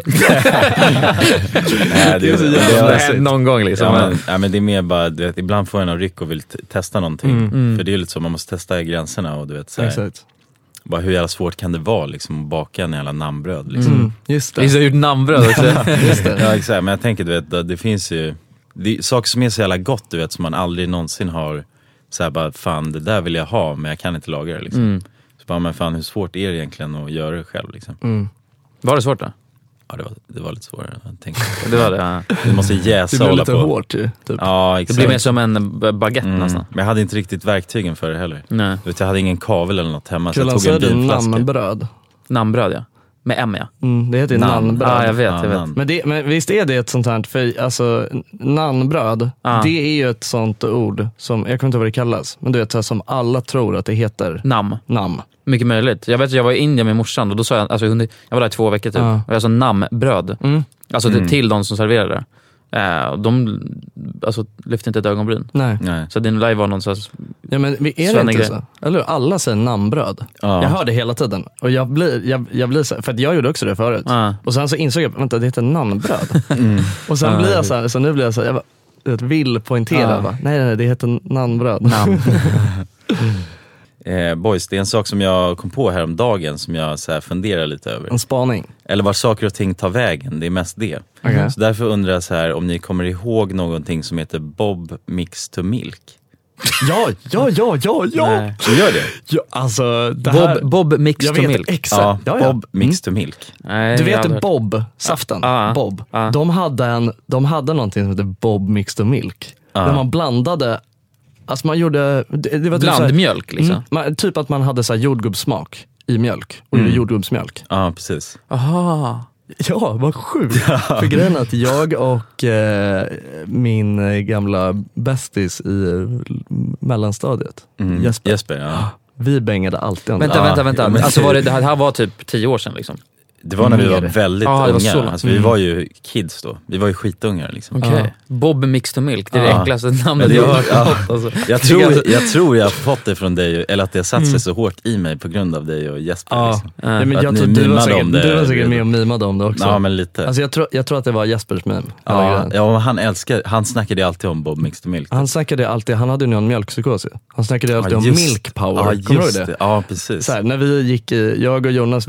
Någon gång liksom. Men det är mer bara, du vet, ibland får jag en ryck och vill testa någonting. För det är lite så, man måste testa gränserna och du vet så här. Exakt. Bara hur jävla svårt kan det vara liksom, att baka en jävla namnbröd liksom. Just det. Vi har gjort namnbröd också. Just det. Ja, exakt. Men jag tänker, du vet, det finns ju saker som är så jävla gott, du vet, som man aldrig någonsin har så här, bara, fan, det där vill jag ha, men jag kan inte laga det liksom. Så bara, men fan, hur svårt är det egentligen att göra det själv liksom? Var det svårt då? Ja, det var lite svårare. Det var det, ja. Du måste jäsa. Det blir lite hårt typ. Ja, exakt. Det blir mer som en baguette nästan. Men jag hade inte riktigt verktygen för det heller. Nej. Du vet, jag hade ingen kavel eller något hemma. Kulan, så jag tog en vinflaska. Namnbröd. Namnbröd, ja. Med M, ja. Det heter ju nannbröd. Ja, jag vet. Men visst är det ett sånt här, för alltså nannbröd, det är ju ett sånt ord som, jag kommer inte ihåg vad det kallas, men du vet så här, som alla tror att det heter nam. Mycket möjligt. Jag vet, jag var i Indien med morsan och då sa jag, alltså jag var där i 2 veckor typ, och jag sa namnbröd. Alltså till de som serverade det. De lyfte inte ett ögonbryn. Nej. Så din live var någon så här. Ja, men är det inte så? Eller alla säger namnbröd. Jag hör det hela tiden. Och jag blir så, för att jag gjorde också det förut. Och sen så insåg jag, vänta, det heter namnbröd. Och sen blir jag så här, så nu blir jag så här, jag vill poängtera. Nej, det heter namnbröd. Boys, det är en sak som jag kom på häromdagen som jag så här funderar lite över. En spaning. Eller var saker och ting tar vägen, det är mest det. Okay. Så därför undrar jag så här, om ni kommer ihåg någonting som heter Bob Mix to Milk. Ja. Du gör det? Ja, alltså det här, Bob Mix to Milk. Exakt. Ja. Bob Mix to Milk. Du vet Bob-saften. Bob. De hade någonting som heter Bob Mix to Milk. Där man blandade. Alltså man gjorde det var blandmjölk liksom. Typ att man hade så här jordgubbssmak i mjölk och gjorde jordgubbsmjölk. Ja, precis. Aha. Ja, vad sjukt. För grejen är att jag och min gamla bästis i mellanstadiet, Jesper, ja. Vi bängade alltid om Vänta. Alltså det här var typ 10 år sedan liksom? Det var när vi var väldigt unga. Alltså, vi var ju kids då. Vi var ju skitungar liksom. Okej. Bob Mixed Milk, det är det enklaste namnet jag har hört. Alltså. Jag tror jag har fått det från dig, eller att det har satt sig så hårt i mig på grund av dig och Jesper. Liksom. Men jag tror du var säkert med och mimade om det också. Ja, men lite. Alltså, jag tror att det var Jespers meme. Ja, han snackade alltid om Bob Mixed Milk. Han snackade alltid, han hade ju någon mjölkpsykos. Han snackade alltid om milk power. Kommer du ihåg det? Ja, precis. Så här, när vi gick, jag och Jonas,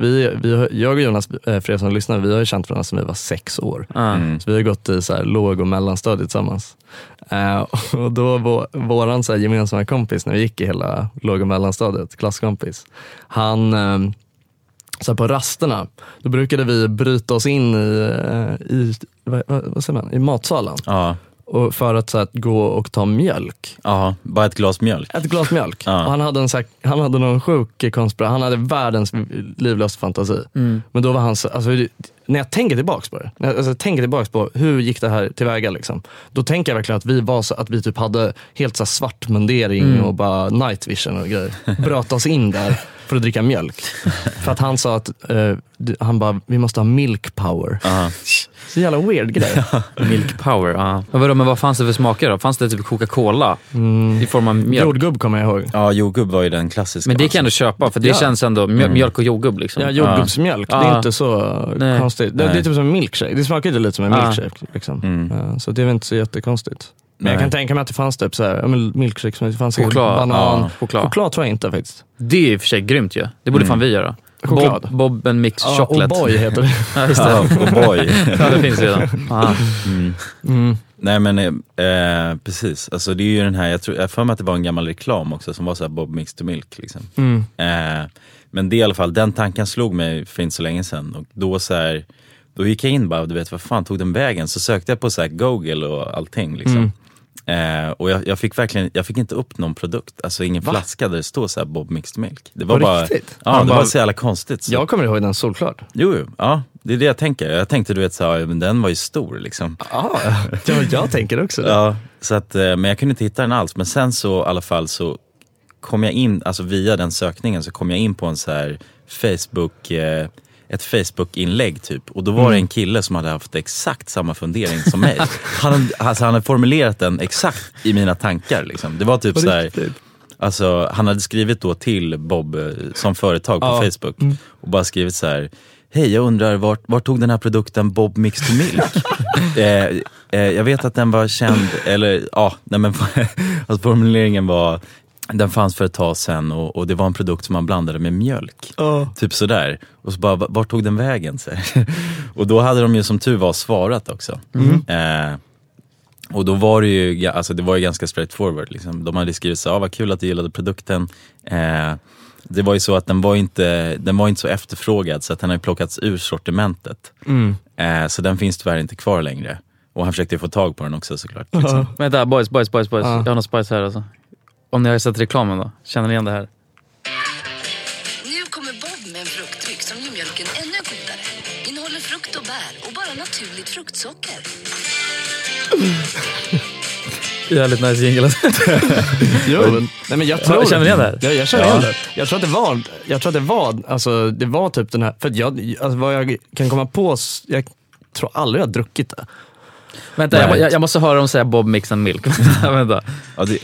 för er som lyssnar, vi har ju känt varandra sedan vi var 6 år. Så vi har gått i så här låg- och mellanstadiet tillsammans. Och då våran så här gemensamma kompis när vi gick i hela låg- och mellanstadiet, klasskompis, han så här på rasterna, då brukade vi bryta oss in vad säger man, i matsalen. Och för att så här, gå och ta mjölk. Ja, bara ett glas mjölk. Ett glas mjölk. Och han hade någon sjuk konspiration. Han hade världens livlösa fantasi. Men då var han så, alltså, när jag tänker tillbaks på det, på hur gick det här tillväga liksom, då tänker jag verkligen att vi var så att vi typ hade helt så här svart mundering och bara night vision och grejer. Bröt oss in där för att dricka mjölk. För att han sa att han bara, vi måste ha milk power. Så jävla weird grej. Milk power, Men vad fanns det för smaker då? Fanns det typ Coca-Cola i form av mjölk? Jordgubb kommer jag ihåg. Ja, jordgubb var ju den klassiska. Men det kan du köpa, för det känns ändå mjölk och jordgubb liksom. Ja, jordgubbsmjölk, det är inte så konstigt. Det är typ som en milkshake. Det smakar ju lite som en milkshake liksom. Så det är väl inte så jättekonstigt. Men jag kan tänka mig att det fanns typ såhär, milkshake som det fanns banan. Choklad tror jag inte faktiskt. Det är i och för sig grymt ju. Det borde fan vi göra. Bob and Mix Chocolate. O'boy heter det. Ja, just det. O'boy. Ja, det finns redan. Nej men precis, alltså det är ju den här, jag för mig att det var en gammal reklam också som var så här Bob Mixed Milk liksom. Men det i alla fall, den tanken slog mig för inte så länge sedan, och då så här, då gick jag in bara, du vet, vad fan tog den vägen? Så sökte jag på så här Google och allting liksom. Och jag fick inte upp någon produkt, alltså ingen flaska där det står så här Bob Mixed Milk. Det var bara riktigt? Ja, det var så jävla konstigt så. Jag kommer ihåg den solklart. Jo, ja, det är det jag tänker. Jag tänkte, du vet, så här, men den var ju stor liksom. Jag tänker också det. Ja, så att, men jag kunde inte hitta den alls. Men sen så i alla fall så kom jag in, alltså via den sökningen så kom jag in på en så här Facebook, ett Facebook-inlägg typ. Och då var det en kille som hade haft exakt samma fundering som mig. Han hade formulerat den exakt i mina tankar liksom. Det var typ så här, alltså han hade skrivit då till Bob som företag på Facebook och bara skrivit så här: hej, jag undrar vart tog den här produkten Bob Mixed Milk? Jag vet att den var känd, eller nej men alltså formuleringen var, den fanns för ett tag sedan och det var en produkt som man blandade med mjölk. Typ sådär. Och så bara, vart tog den vägen? Så och då hade de ju som tur var svarat också. Och då var det ju, alltså det var ju ganska straightforward liksom. De hade skrivit så, vad kul att du gillade produkten. Det var ju så att den var inte så efterfrågad, så att den har plockats ur sortimentet. Så den finns tyvärr inte kvar längre. Och han försökte få tag på den också såklart liksom. Vänta, boys. Jag har någon spice här alltså. Om ni har sett reklamen då, känner ni igen det här? Nu kommer Bob med en fruktdryck som gör mjölken ännu godare. Innehåller frukt och bär och bara naturligt fruktsocker. Jävligt nice jingle. Men jag tror, känner ni igen det här? Jag känner igen det. Jag tror att det var alltså det var typ den här, för alltså vad jag kan komma på, jag tror aldrig jag har druckit det. Vänta, jag måste höra dem säga Bob Mixed Milk. Vänta. Ja, det...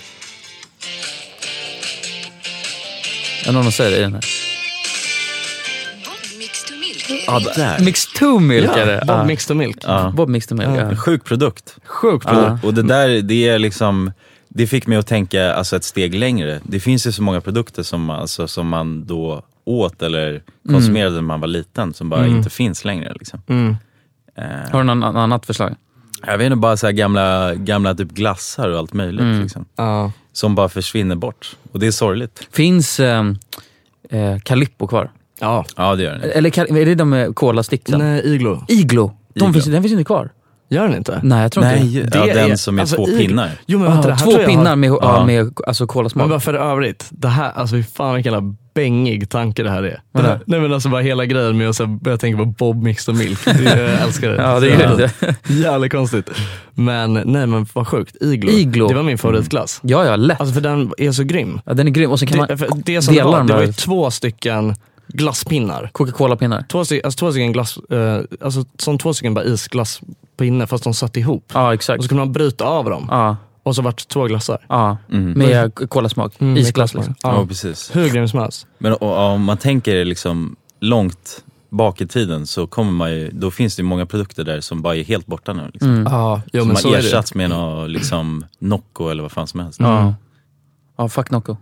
Jag någon säger det i den här. Bob Mixed Milk. Ja, där. Mixed to Milk är det. Bob Mixed Milk. Bob Mixed Milk. En sjuk produkt. Och det där, det är liksom, det fick mig att tänka alltså ett steg längre. Det finns ju så många produkter som man då åt eller konsumerade när man var liten, som bara inte finns längre liksom. Har du något annat förslag? Jag vet inte, bara så här gamla typ glassar och allt möjligt liksom. Som bara försvinner bort. Och det är sorgligt. Finns Calippo kvar? Ja, det gör den. Eller är det de med cola-sticksen? Nej, Iglo. Den finns inte kvar. Gör den inte? Nej, jag tror inte det. Den som är alltså, två pinnar. Jo, men vänta, det här 2 pinnar med alltså colasmak. Men bara för övrigt, det här, alltså fan vilken jävla bängig tanke det här är. Nej men alltså bara hela grejen med att så börja tänka på Bob Mixed Milk. Jag älskar det. Ja, det är det. Jävligt konstigt. Men nej men vad sjukt. Iglo. Det var min favoritglass. Ja, lätt. Alltså för den är så grym. Ja, den är grym. Och sen kan man det som det var ju 2 stycken glasspinnar. Coca-Cola-pinnar. 2 stycken glass, alltså som 2 stycken bara isglasspinnar fast de satt ihop. Ja, exakt. Och så kunde man bryta av dem. Ja. Och så vart 2 glassar. Ja, med kolasmak. Isglass liksom. Ja, precis. Hur grym som helst. Men om man tänker liksom långt bak i tiden så kommer man ju, då finns det ju många produkter där som bara är helt borta nu. Liksom. Jo, som men har ersatts med något liksom Nocco eller vad fan som helst. Ja, fuck Nocco.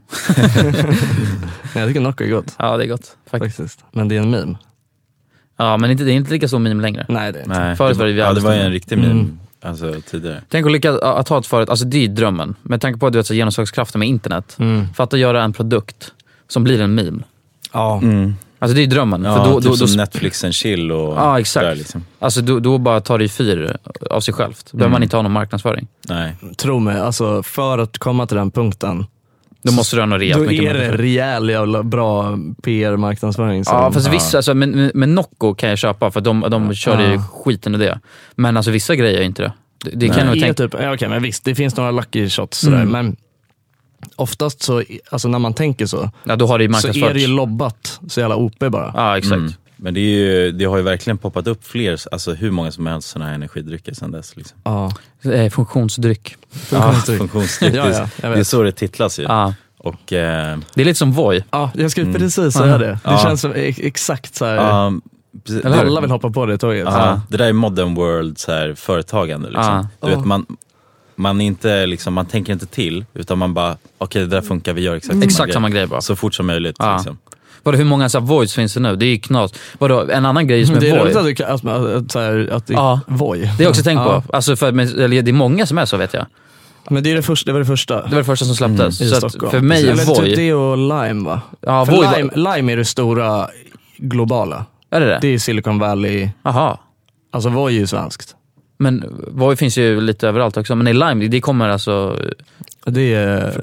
Jag tycker Nocco är gott. Ja, det är gott. Faktiskt. Men det är en meme. Ja, men det är inte lika stor meme längre. Nej, det är inte. Förut var det var ju en riktig meme. Alltså tidigare. Tänk att lyckas att ha ett förut, alltså det är drömmen. Med tanke på att du vet så genomslagskraften med internet. För att göra en produkt som blir en meme. Ja. Alltså det är drömmen. Ja, för då som Netflix and chill och ja, exakt. Där liksom. Alltså då bara tar det i fyr av sig självt. Behöver man inte ha någon marknadsföring. Nej. Tro mig, alltså för att komma till den punkten då måste du ha något rejält. Då är det rejäl jävla bra PR-marknadsföring. Ja, fast vissa, alltså, men Nocco kan jag köpa för de kör ju skiten i det. Men alltså vissa grejer är inte det. Det kan jag tänka. Typ, okej, men visst, det finns några lucky shots sådär, men oftast så, alltså när man tänker så, då har det så är det ju lobbat så jävla OP bara. Ja, exakt. Men det har ju verkligen poppat upp fler, alltså hur många som helst sådana här energidrycker sedan dess liksom. Funktionsdryck. Funktionsdryck. Det är så det titlas ju. Och, det är lite som Voi. Ja, jag skulle precis säga det. Det känns som exakt så här. Alla vill hoppa på det tåget. Det där är modern world så här, företagande liksom. Du vet, man inte liksom, man tänker inte till utan man bara, okej, det där funkar, vi gör exakt samma grej bara. Så fort som möjligt liksom. Vadå, hur många så här Voids finns det nu? Det är ju knas. Vadå, en annan grej som är det är Voi. roligt att det är Voi. Det har jag också tänkt på. Alltså det är många som är så, vet jag. Men det var det första. Det var det första som släpptes. I så Stockholm. För mig är Voi. Det och Lime, va? Ja, för Lime är det stora globala. Är det? Det är Silicon Valley. Aha. Alltså Voi är ju svenskt. Men Voi finns ju lite överallt också. Men i Lime, det kommer alltså... Det är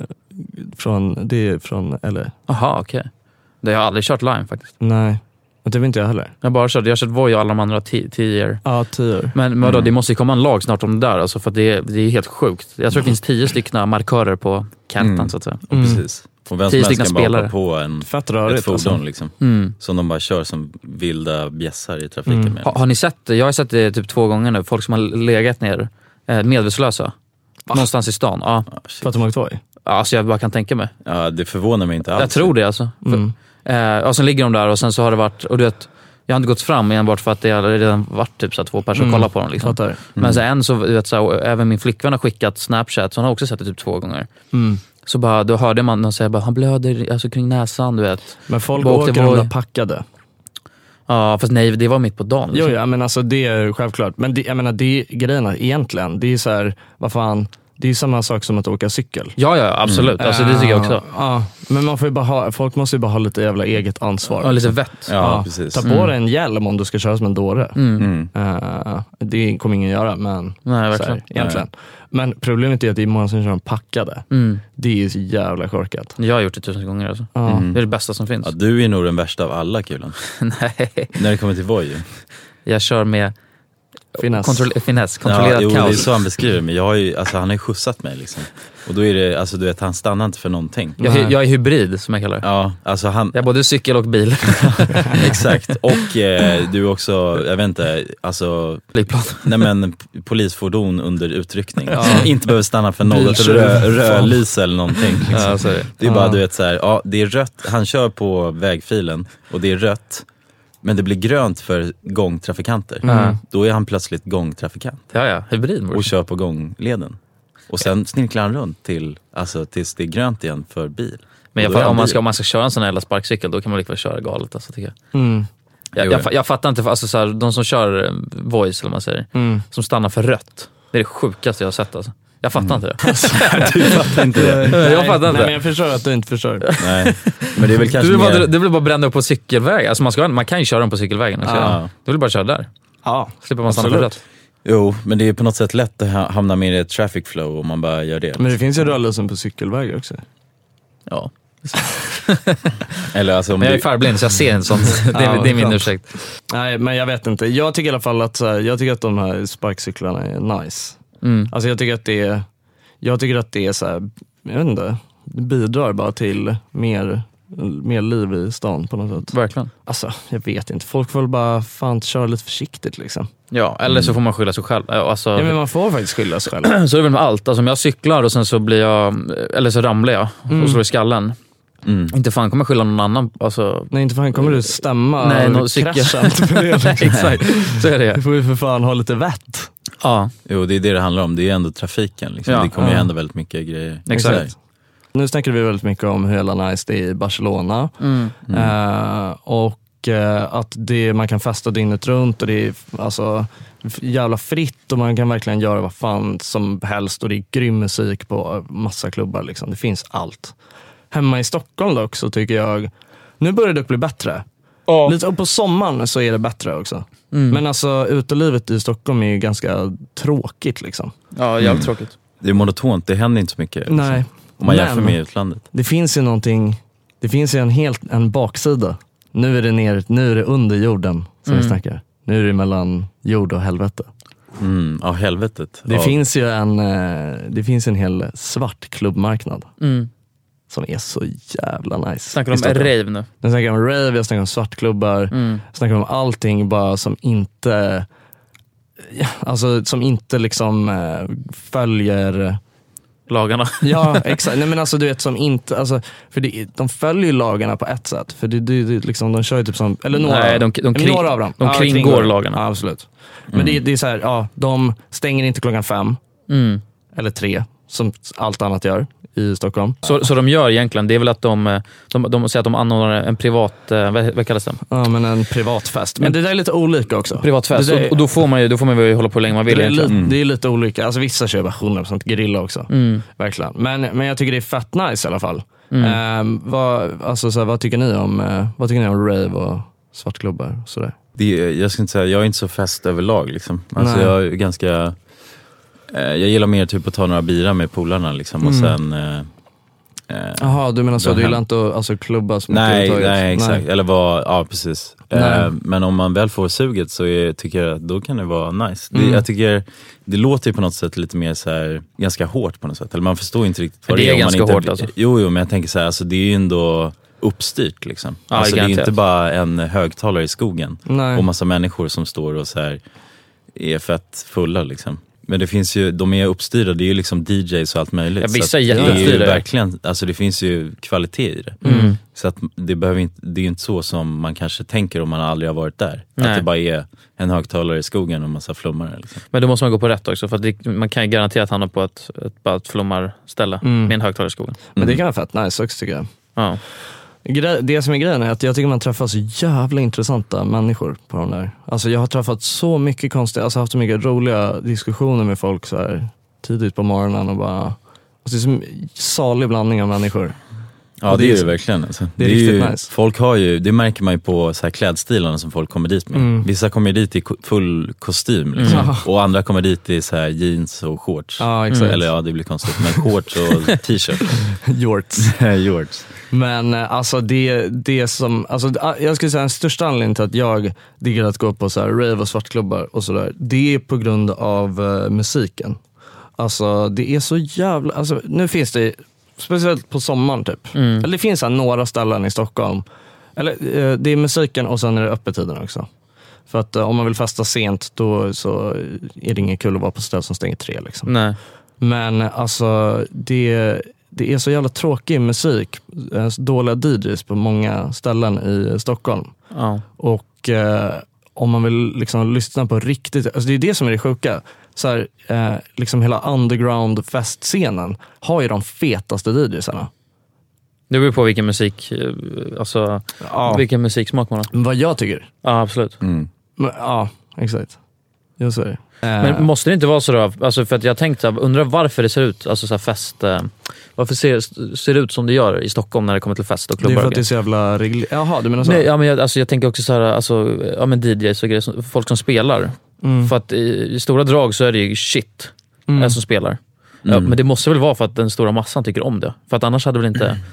från LA. Aha, okej. Det har jag aldrig kört Lime faktiskt. Nej, det vill inte jag heller. Jag har kört Voi och alla de andra 10 Ja, 10. Men vadå, det måste ju komma en lag snart om det där. Alltså, för att det är helt sjukt. Jag tror det finns 10 stycken markörer på kartan så att säga. Precis. Och vem som helst kan bara hoppa på ett fordon alltså. liksom. Som de bara kör som vilda bjässar i trafiken med. Har ni sett det? Jag har sett det typ 2 gånger nu. Folk som har legat ner medvetslösa. Någonstans i stan. Ja. För att de har åkt Voi? Alltså jag bara kan tänka mig. Ja, det förvånar mig inte alls. Jag tror det alltså. Och sen ligger de där och sen så har det varit, och du vet, jag har inte gått fram enbart för att det har redan varit typ så 2 personer kollar på dem liksom. Men så en så, vet, så även min flickvän har skickat Snapchat, så hon har också sett det typ 2 gånger. Så bara, då hörde man och säga bara, han blöder alltså kring näsan, du vet. Men folk åker de där packade. Ja, fast nej, det var mitt på dagen. Liksom. Jo, men alltså det är självklart. Men jag menar, det är grejerna egentligen. Det är så här, vad fan, det är samma sak som att åka cykel. Ja, absolut. Alltså det tycker jag också. Ja, men man får ju folk måste ju bara ha lite jävla eget ansvar. Ja, lite vett. Ja, precis. Ta på dig en hjälm om du ska köra som en dåre. Det kommer ingen göra, men nej, verkligen. Egentligen. Men problemet är att det är många som kör packade. Det är ju så jävla korkat. Jag har gjort det 1000 gånger alltså. Det är det bästa som finns. Ja, du är nog den värsta av alla, Kulan. Nej. När det kommer till Voi. Jag kör med finess. Kontrollerat kaos. Det är så han beskriver mig. Han har ju skjutsat mig liksom. Och då är det, alltså du vet, han stannar inte för någonting. Jag är hybrid som jag kallar det. Ja, alltså jag är både cykel och bil. Exakt. Och du också, jag vet inte, alltså flygplan. Nej men polisfordon under utryckning. Som inte behöver stanna för något rödlys eller någonting liksom. Det är bara, du vet så här, det är rött. Han kör på vägfilen och det är rött. Men det blir grönt för gångtrafikanter. Då är han plötsligt gångtrafikant. Ja, hybrid. Och kör på gångleden. Och sen snicklar han runt tills det är grönt igen för bil. Men om man ska köra en sån här jävla sparkcykel, då kan man lika väl köra galet alltså, tycker jag. Jag fattar inte, alltså, så här, de som kör voice eller man säger, som stannar för rött. Det är det sjukaste jag har sett alltså. Jag fattar inte det. Du fattar inte det. Jag fattar inte. Nej, men jag förstår att du inte förstår. Nej. Men det är väl kanske det blir bara brända upp på cykelväg. Alltså man kan ju köra dem på cykelvägen. Du vill bara köra där. Ja, slipper man stanna för rött. Jo, men det är på något sätt lätt att hamna med i ett traffic flow om man bara gör det. Men det finns ju rörelsen på cykelvägar också. Ja. Eller alltså, om men jag är färgblind så jag ser en sån. Det är min ursäkt. Nej, men jag vet inte. Jag tycker i alla fall att de här sparkcyklarna är nice. Alltså jag tycker att det är så här, jag vet inte, det bidrar bara till mer liv i stan på något sätt. Verkligen. Alltså, jag vet inte. Folk får väl bara köra lite försiktigt liksom. Ja, eller så får man skylla sig själv. Alltså, ja, men man får faktiskt skylla sig själv. Så är det väl med allt. Alltså om jag cyklar och sen så blir jag, eller så ramlar jag och slår i skallen. Inte fan kommer jag skylla någon annan. Alltså, nej, inte fan kommer du stämma kraschen. Nej, exakt. Så är det. Du får ju för fan ha lite vett. Ja. Jo, det är det handlar om. Det är ändå trafiken. Liksom. Det kommer ju hända väldigt mycket grejer. Exakt. Nu snackar vi väldigt mycket om hur jävla nice det är i Barcelona. Och att man kan festa dygnet runt och det är alltså jävla fritt och man kan verkligen göra vad fan som helst och det är grym musik på massa klubbar liksom. Det finns allt. Hemma i Stockholm dock så tycker jag nu börjar det bli bättre. Lite på sommaren så är det bättre också. Men alltså utelivet i Stockholm är ju ganska tråkigt liksom. Ja, jävligt tråkigt. Det är monotont, det händer inte så mycket. Nej. Liksom. Om man jämför med utlandet. Det finns ju någonting, det finns ju en baksida. Nu är det under jorden som vi snackar. Nu är det mellan jord och helvete. Ja, helvetet. Det finns en hel svart klubbmarknad. Som är så jävla nice. Snackar om rave nu? Jag snackar om rave, jag snackar om svartklubbar. Jag snackar om allting bara som inte liksom följer lagarna. Ja, exakt. Nej men alltså du vet som inte alltså, för de följer lagarna på ett sätt för det liksom de kör ju typ som eller några. Nej, några av dem. De kringgår lagarna. Ja, absolut. Men det är så här, de stänger inte 5:00 eller 3 som allt annat gör i Stockholm. Så de gör egentligen, det är väl att de säger att de anordnar en privat, vad kallas det? Ja, men en privatfest. Men det där är lite olika också. Privatfest, och då får man ju hålla på hur länge man vill. Det är lite olika. Alltså vissa kör bara 100% gerilla också. Verkligen. Men jag tycker det är fett nice i alla fall. Vad tycker ni om rave och svartklubbar och sådär? Jag ska inte säga, jag är inte så fest överlag liksom. Alltså jag är ganska... Jag gillar mer typ att ta några bira med polarna liksom och sen... Jaha, du menar så, du gillar inte alltså klubba som nej, exakt. Nej. Eller ja precis. Men om man väl får suget så tycker jag då kan det vara nice. Jag tycker det låter ju på något sätt lite mer så här ganska hårt på något sätt. Eller man förstår inte riktigt vad det är. Ganska man inte, hårt alltså. Jo, men jag tänker så här, alltså det är ju ändå uppstyrt liksom. Ja, alltså det är inte bara en högtalare i skogen och massa människor som står och så här är fett fulla liksom. Men det finns ju, de är uppstyrda, det är ju liksom DJs och allt möjligt. Ja, vissa är jätteuppstyrda. Det är ju verkligen, alltså det finns ju kvalitet i det. Så att det är ju inte så som man kanske tänker om man aldrig har varit där. Nej. Att det bara är en högtalare i skogen och en massa flummare. Liksom. Men då måste man gå på rätt också, för att man kan ju garantera att hamna på ett flummarställe med en högtalare i skogen. Men det kan vara fett nice också tycker jag. Ja. Det som är grejen är att jag tycker man träffar så jävla intressanta människor på de där. Alltså jag har träffat så mycket konstiga, alltså haft så mycket roliga diskussioner med folk så här tidigt på morgonen och bara, alltså det är så salig blandning av människor. Ja, det är det verkligen. Alltså. Det är riktigt nice. Folk har ju, det märker man ju på så här klädstilarna som folk kommer dit med. Vissa kommer dit i full kostym liksom. Och andra kommer dit i så här jeans och shorts. Ja, exakt. Eller det blir konstigt, men shorts och t-shirt. Jorts. Men alltså det som, alltså jag skulle säga den största anledningen till att jag diggar att gå på så här rave och svartklubbar och sådär, det är på grund av musiken. Alltså det är så jävla, alltså nu finns det speciellt på sommaren typ. Eller det finns här några ställen i Stockholm. Eller det är musiken och sen är det öppettiden också. För att om man vill festa sent då så är det inget kul att vara på ställe som stänger 3 liksom. Nej. Men alltså det är så jävla tråkig musik, dåliga DJs på många ställen i Stockholm. Ja. Och om man vill liksom lyssna på riktigt, alltså det är det som är det sjuka. Så här, liksom hela underground festscenen har ju de fetaste DJsarna. Det beror på vilken musik, alltså vilken musiksmak man har. Vad jag tycker. Ja, absolut. Men, ja, exakt. Jag säger. Men måste det inte vara så då? Alltså för att jag tänkte, undrar varför det ser ut, alltså så här fest, varför ser det ut som det gör i Stockholm när det kommer till fest och klubbar? Det är för att det är så jävla Jaha, du menar så? Nej, ja, men jag tänker också så här, alltså, ja men DJs och grejer, folk som spelar. För att i stora drag så är det ju shit som spelar. Ja, men det måste väl vara för att den stora massan tycker om det. För att annars hade väl inte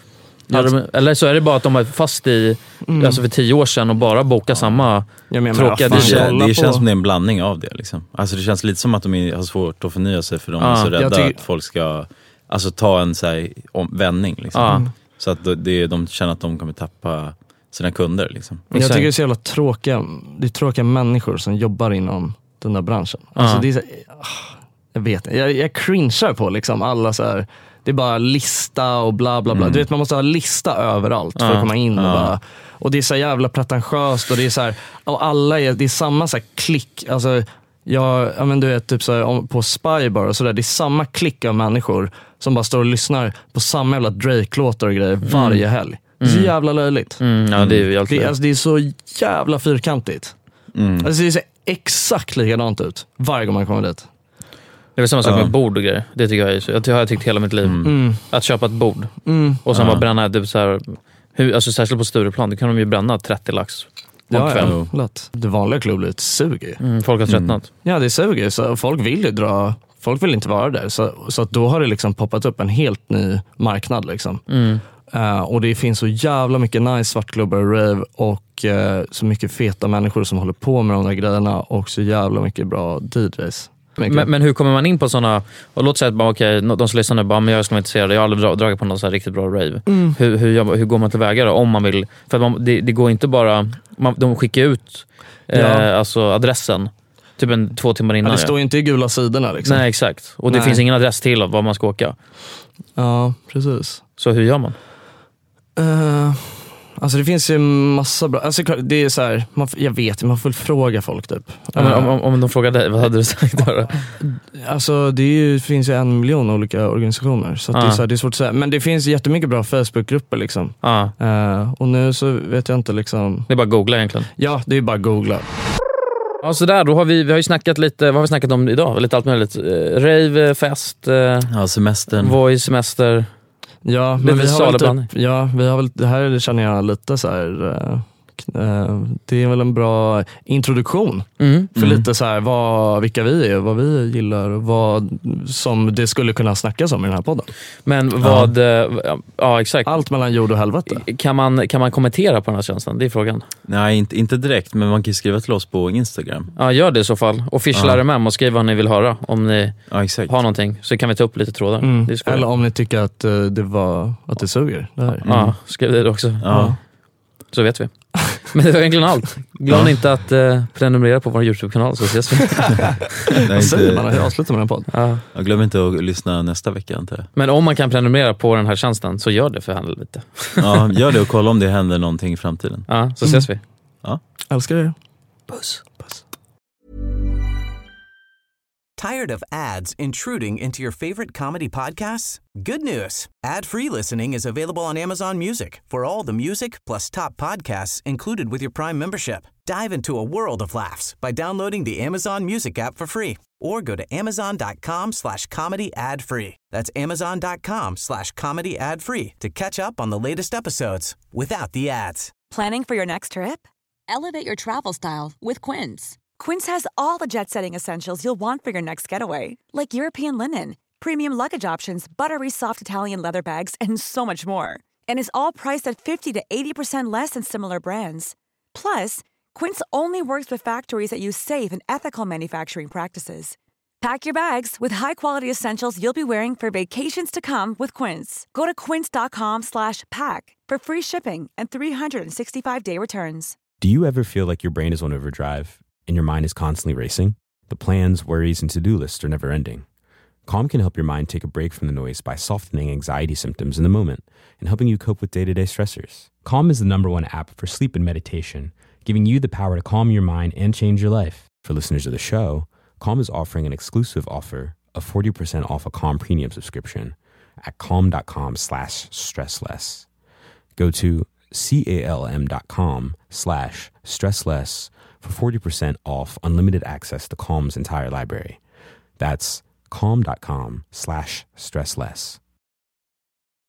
Eller så är det bara att de är fast i alltså för 10 år sedan och bara boka samma tråkiga DJ. Det känns som det är en blandning av det liksom. Alltså det känns lite som att de har svårt att förnya sig, för de är så rädda att folk ska ta en så här vändning liksom. Så att de känner att de kommer tappa sina kunder liksom. Jag tycker det är så jävla tråkiga människor som jobbar inom den där branschen. Alltså det är så, jag vet inte, jag cringear på liksom alla så här. Det är bara lista och bla bla bla. Du vet, man måste ha lista överallt för att komma in och det är så jävla pretentiöst, och det är så här, och alla det är samma så här klick. Alltså men du vet typ så här, på Spybar och så där, det är samma klick av människor som bara står och lyssnar på samma jävla Drake-låtar och grejer varje helg. Det är så jävla löjligt. Det är det är så jävla fyrkantigt. Alltså det ser exakt likadant ut varje gång man kommer dit. Det är samma sak med bord och grejer. Det tycker jag är så. Jag har tyckt hela mitt liv. Att köpa ett bord. Och sen bara bränna typ så här, alltså särskilt på Stureplan, det kan de ju bränna 30 lax på kväll. Det vanliga klubblivet suger. Folk har tröttnat. Ja, det suger. Så folk vill ju dra. Folk vill inte vara där. Så att då har det liksom poppat upp en helt ny marknad liksom. Och det finns så jävla mycket nice svartklubbar och rave, och så mycket feta människor som håller på med de där grejerna, och så jävla mycket bra DJs. Men hur kommer man in på sådana, och låt säga att bara, de som lyssnar nu bara, men jag skulle inte säga det, jag har aldrig dragit på någon så här riktigt bra rave. Hur går man tillväga då, om man vill? För att det går inte bara, de skickar ut alltså adressen typ 2 timmar innan. Det står inte i gula sidorna liksom. Nej, exakt. Och det finns ingen adress till var man ska åka. Ja, precis. Så hur gör man? Alltså det finns ju massa bra, alltså det är så här, jag vet, man får fråga folk typ. Om de frågar dig, vad hade du sagt då? Alltså det finns ju 1 miljon olika organisationer, så att det är så här, det är svårt att säga. Men det finns jättemycket bra Facebookgrupper liksom. Och nu så vet jag inte liksom. Det är bara googla egentligen. Ja, det är bara googla. Ja, så där, då har vi har ju snackat lite, vad har vi snackat om idag? Lite allt möjligt. Rave, fest, semestern. Voice, semester. Ja, men vi har väl, det här känner jag lite så här, det är väl en bra introduktion för lite så här, vilka vi är, vad vi gillar, vad som det skulle kunna snackas om i den här podden. Men vad, exakt. Allt mellan jord och helvete. Kan man kommentera på den här tjänsten? Det är frågan. Nej, inte direkt, men man kan skriva till oss på Instagram. Ja, gör det i så fall. Official RMM, och skriv vad ni vill höra. Om ni har någonting, så kan vi ta upp lite trådar. Eller om ni tycker att det suger. Ja, skriv det också. Ja. Så vet vi. Men det var egentligen allt. Glöm inte att prenumerera på vår YouTube-kanal, så ses vi. Man avslutar med en podd. Jag glöm inte att lyssna nästa vecka, inte. Men om man kan prenumerera på den här tjänsten, så gör det för henne lite. Ja, gör det och kolla om det händer någonting i framtiden. Ja, så ses vi. Ja. Älskar er. Puss. Tired of ads intruding into your favorite comedy podcasts? Good news. Ad-free listening is available on Amazon Music for all the music plus top podcasts included with your Prime membership. Dive into a world of laughs by downloading the Amazon Music app for free or go to amazon.com/comedy ad-free. That's amazon.com/comedy ad-free to catch up on the latest episodes without the ads. Planning for your next trip? Elevate your travel style with Quince. Quince has all the jet-setting essentials you'll want for your next getaway, like European linen, premium luggage options, buttery soft Italian leather bags, and so much more. And is all priced at 50 to 80% less than similar brands. Plus, Quince only works with factories that use safe and ethical manufacturing practices. Pack your bags with high-quality essentials you'll be wearing for vacations to come with Quince. Go to quince.com/pack for free shipping and 365-day returns. Do you ever feel like your brain is on overdrive and your mind is constantly racing? The plans, worries, and to-do lists are never ending. Calm can help your mind take a break from the noise by softening anxiety symptoms in the moment and helping you cope with day-to-day stressors. Calm is the #1 app for sleep and meditation, giving you the power to calm your mind and change your life. For listeners of the show, Calm is offering an exclusive offer of 40% off a Calm premium subscription at calm.com/stressless. Go to calm.com/stressless for 40% off unlimited access to Calm's entire library. That's calm.com/stressless.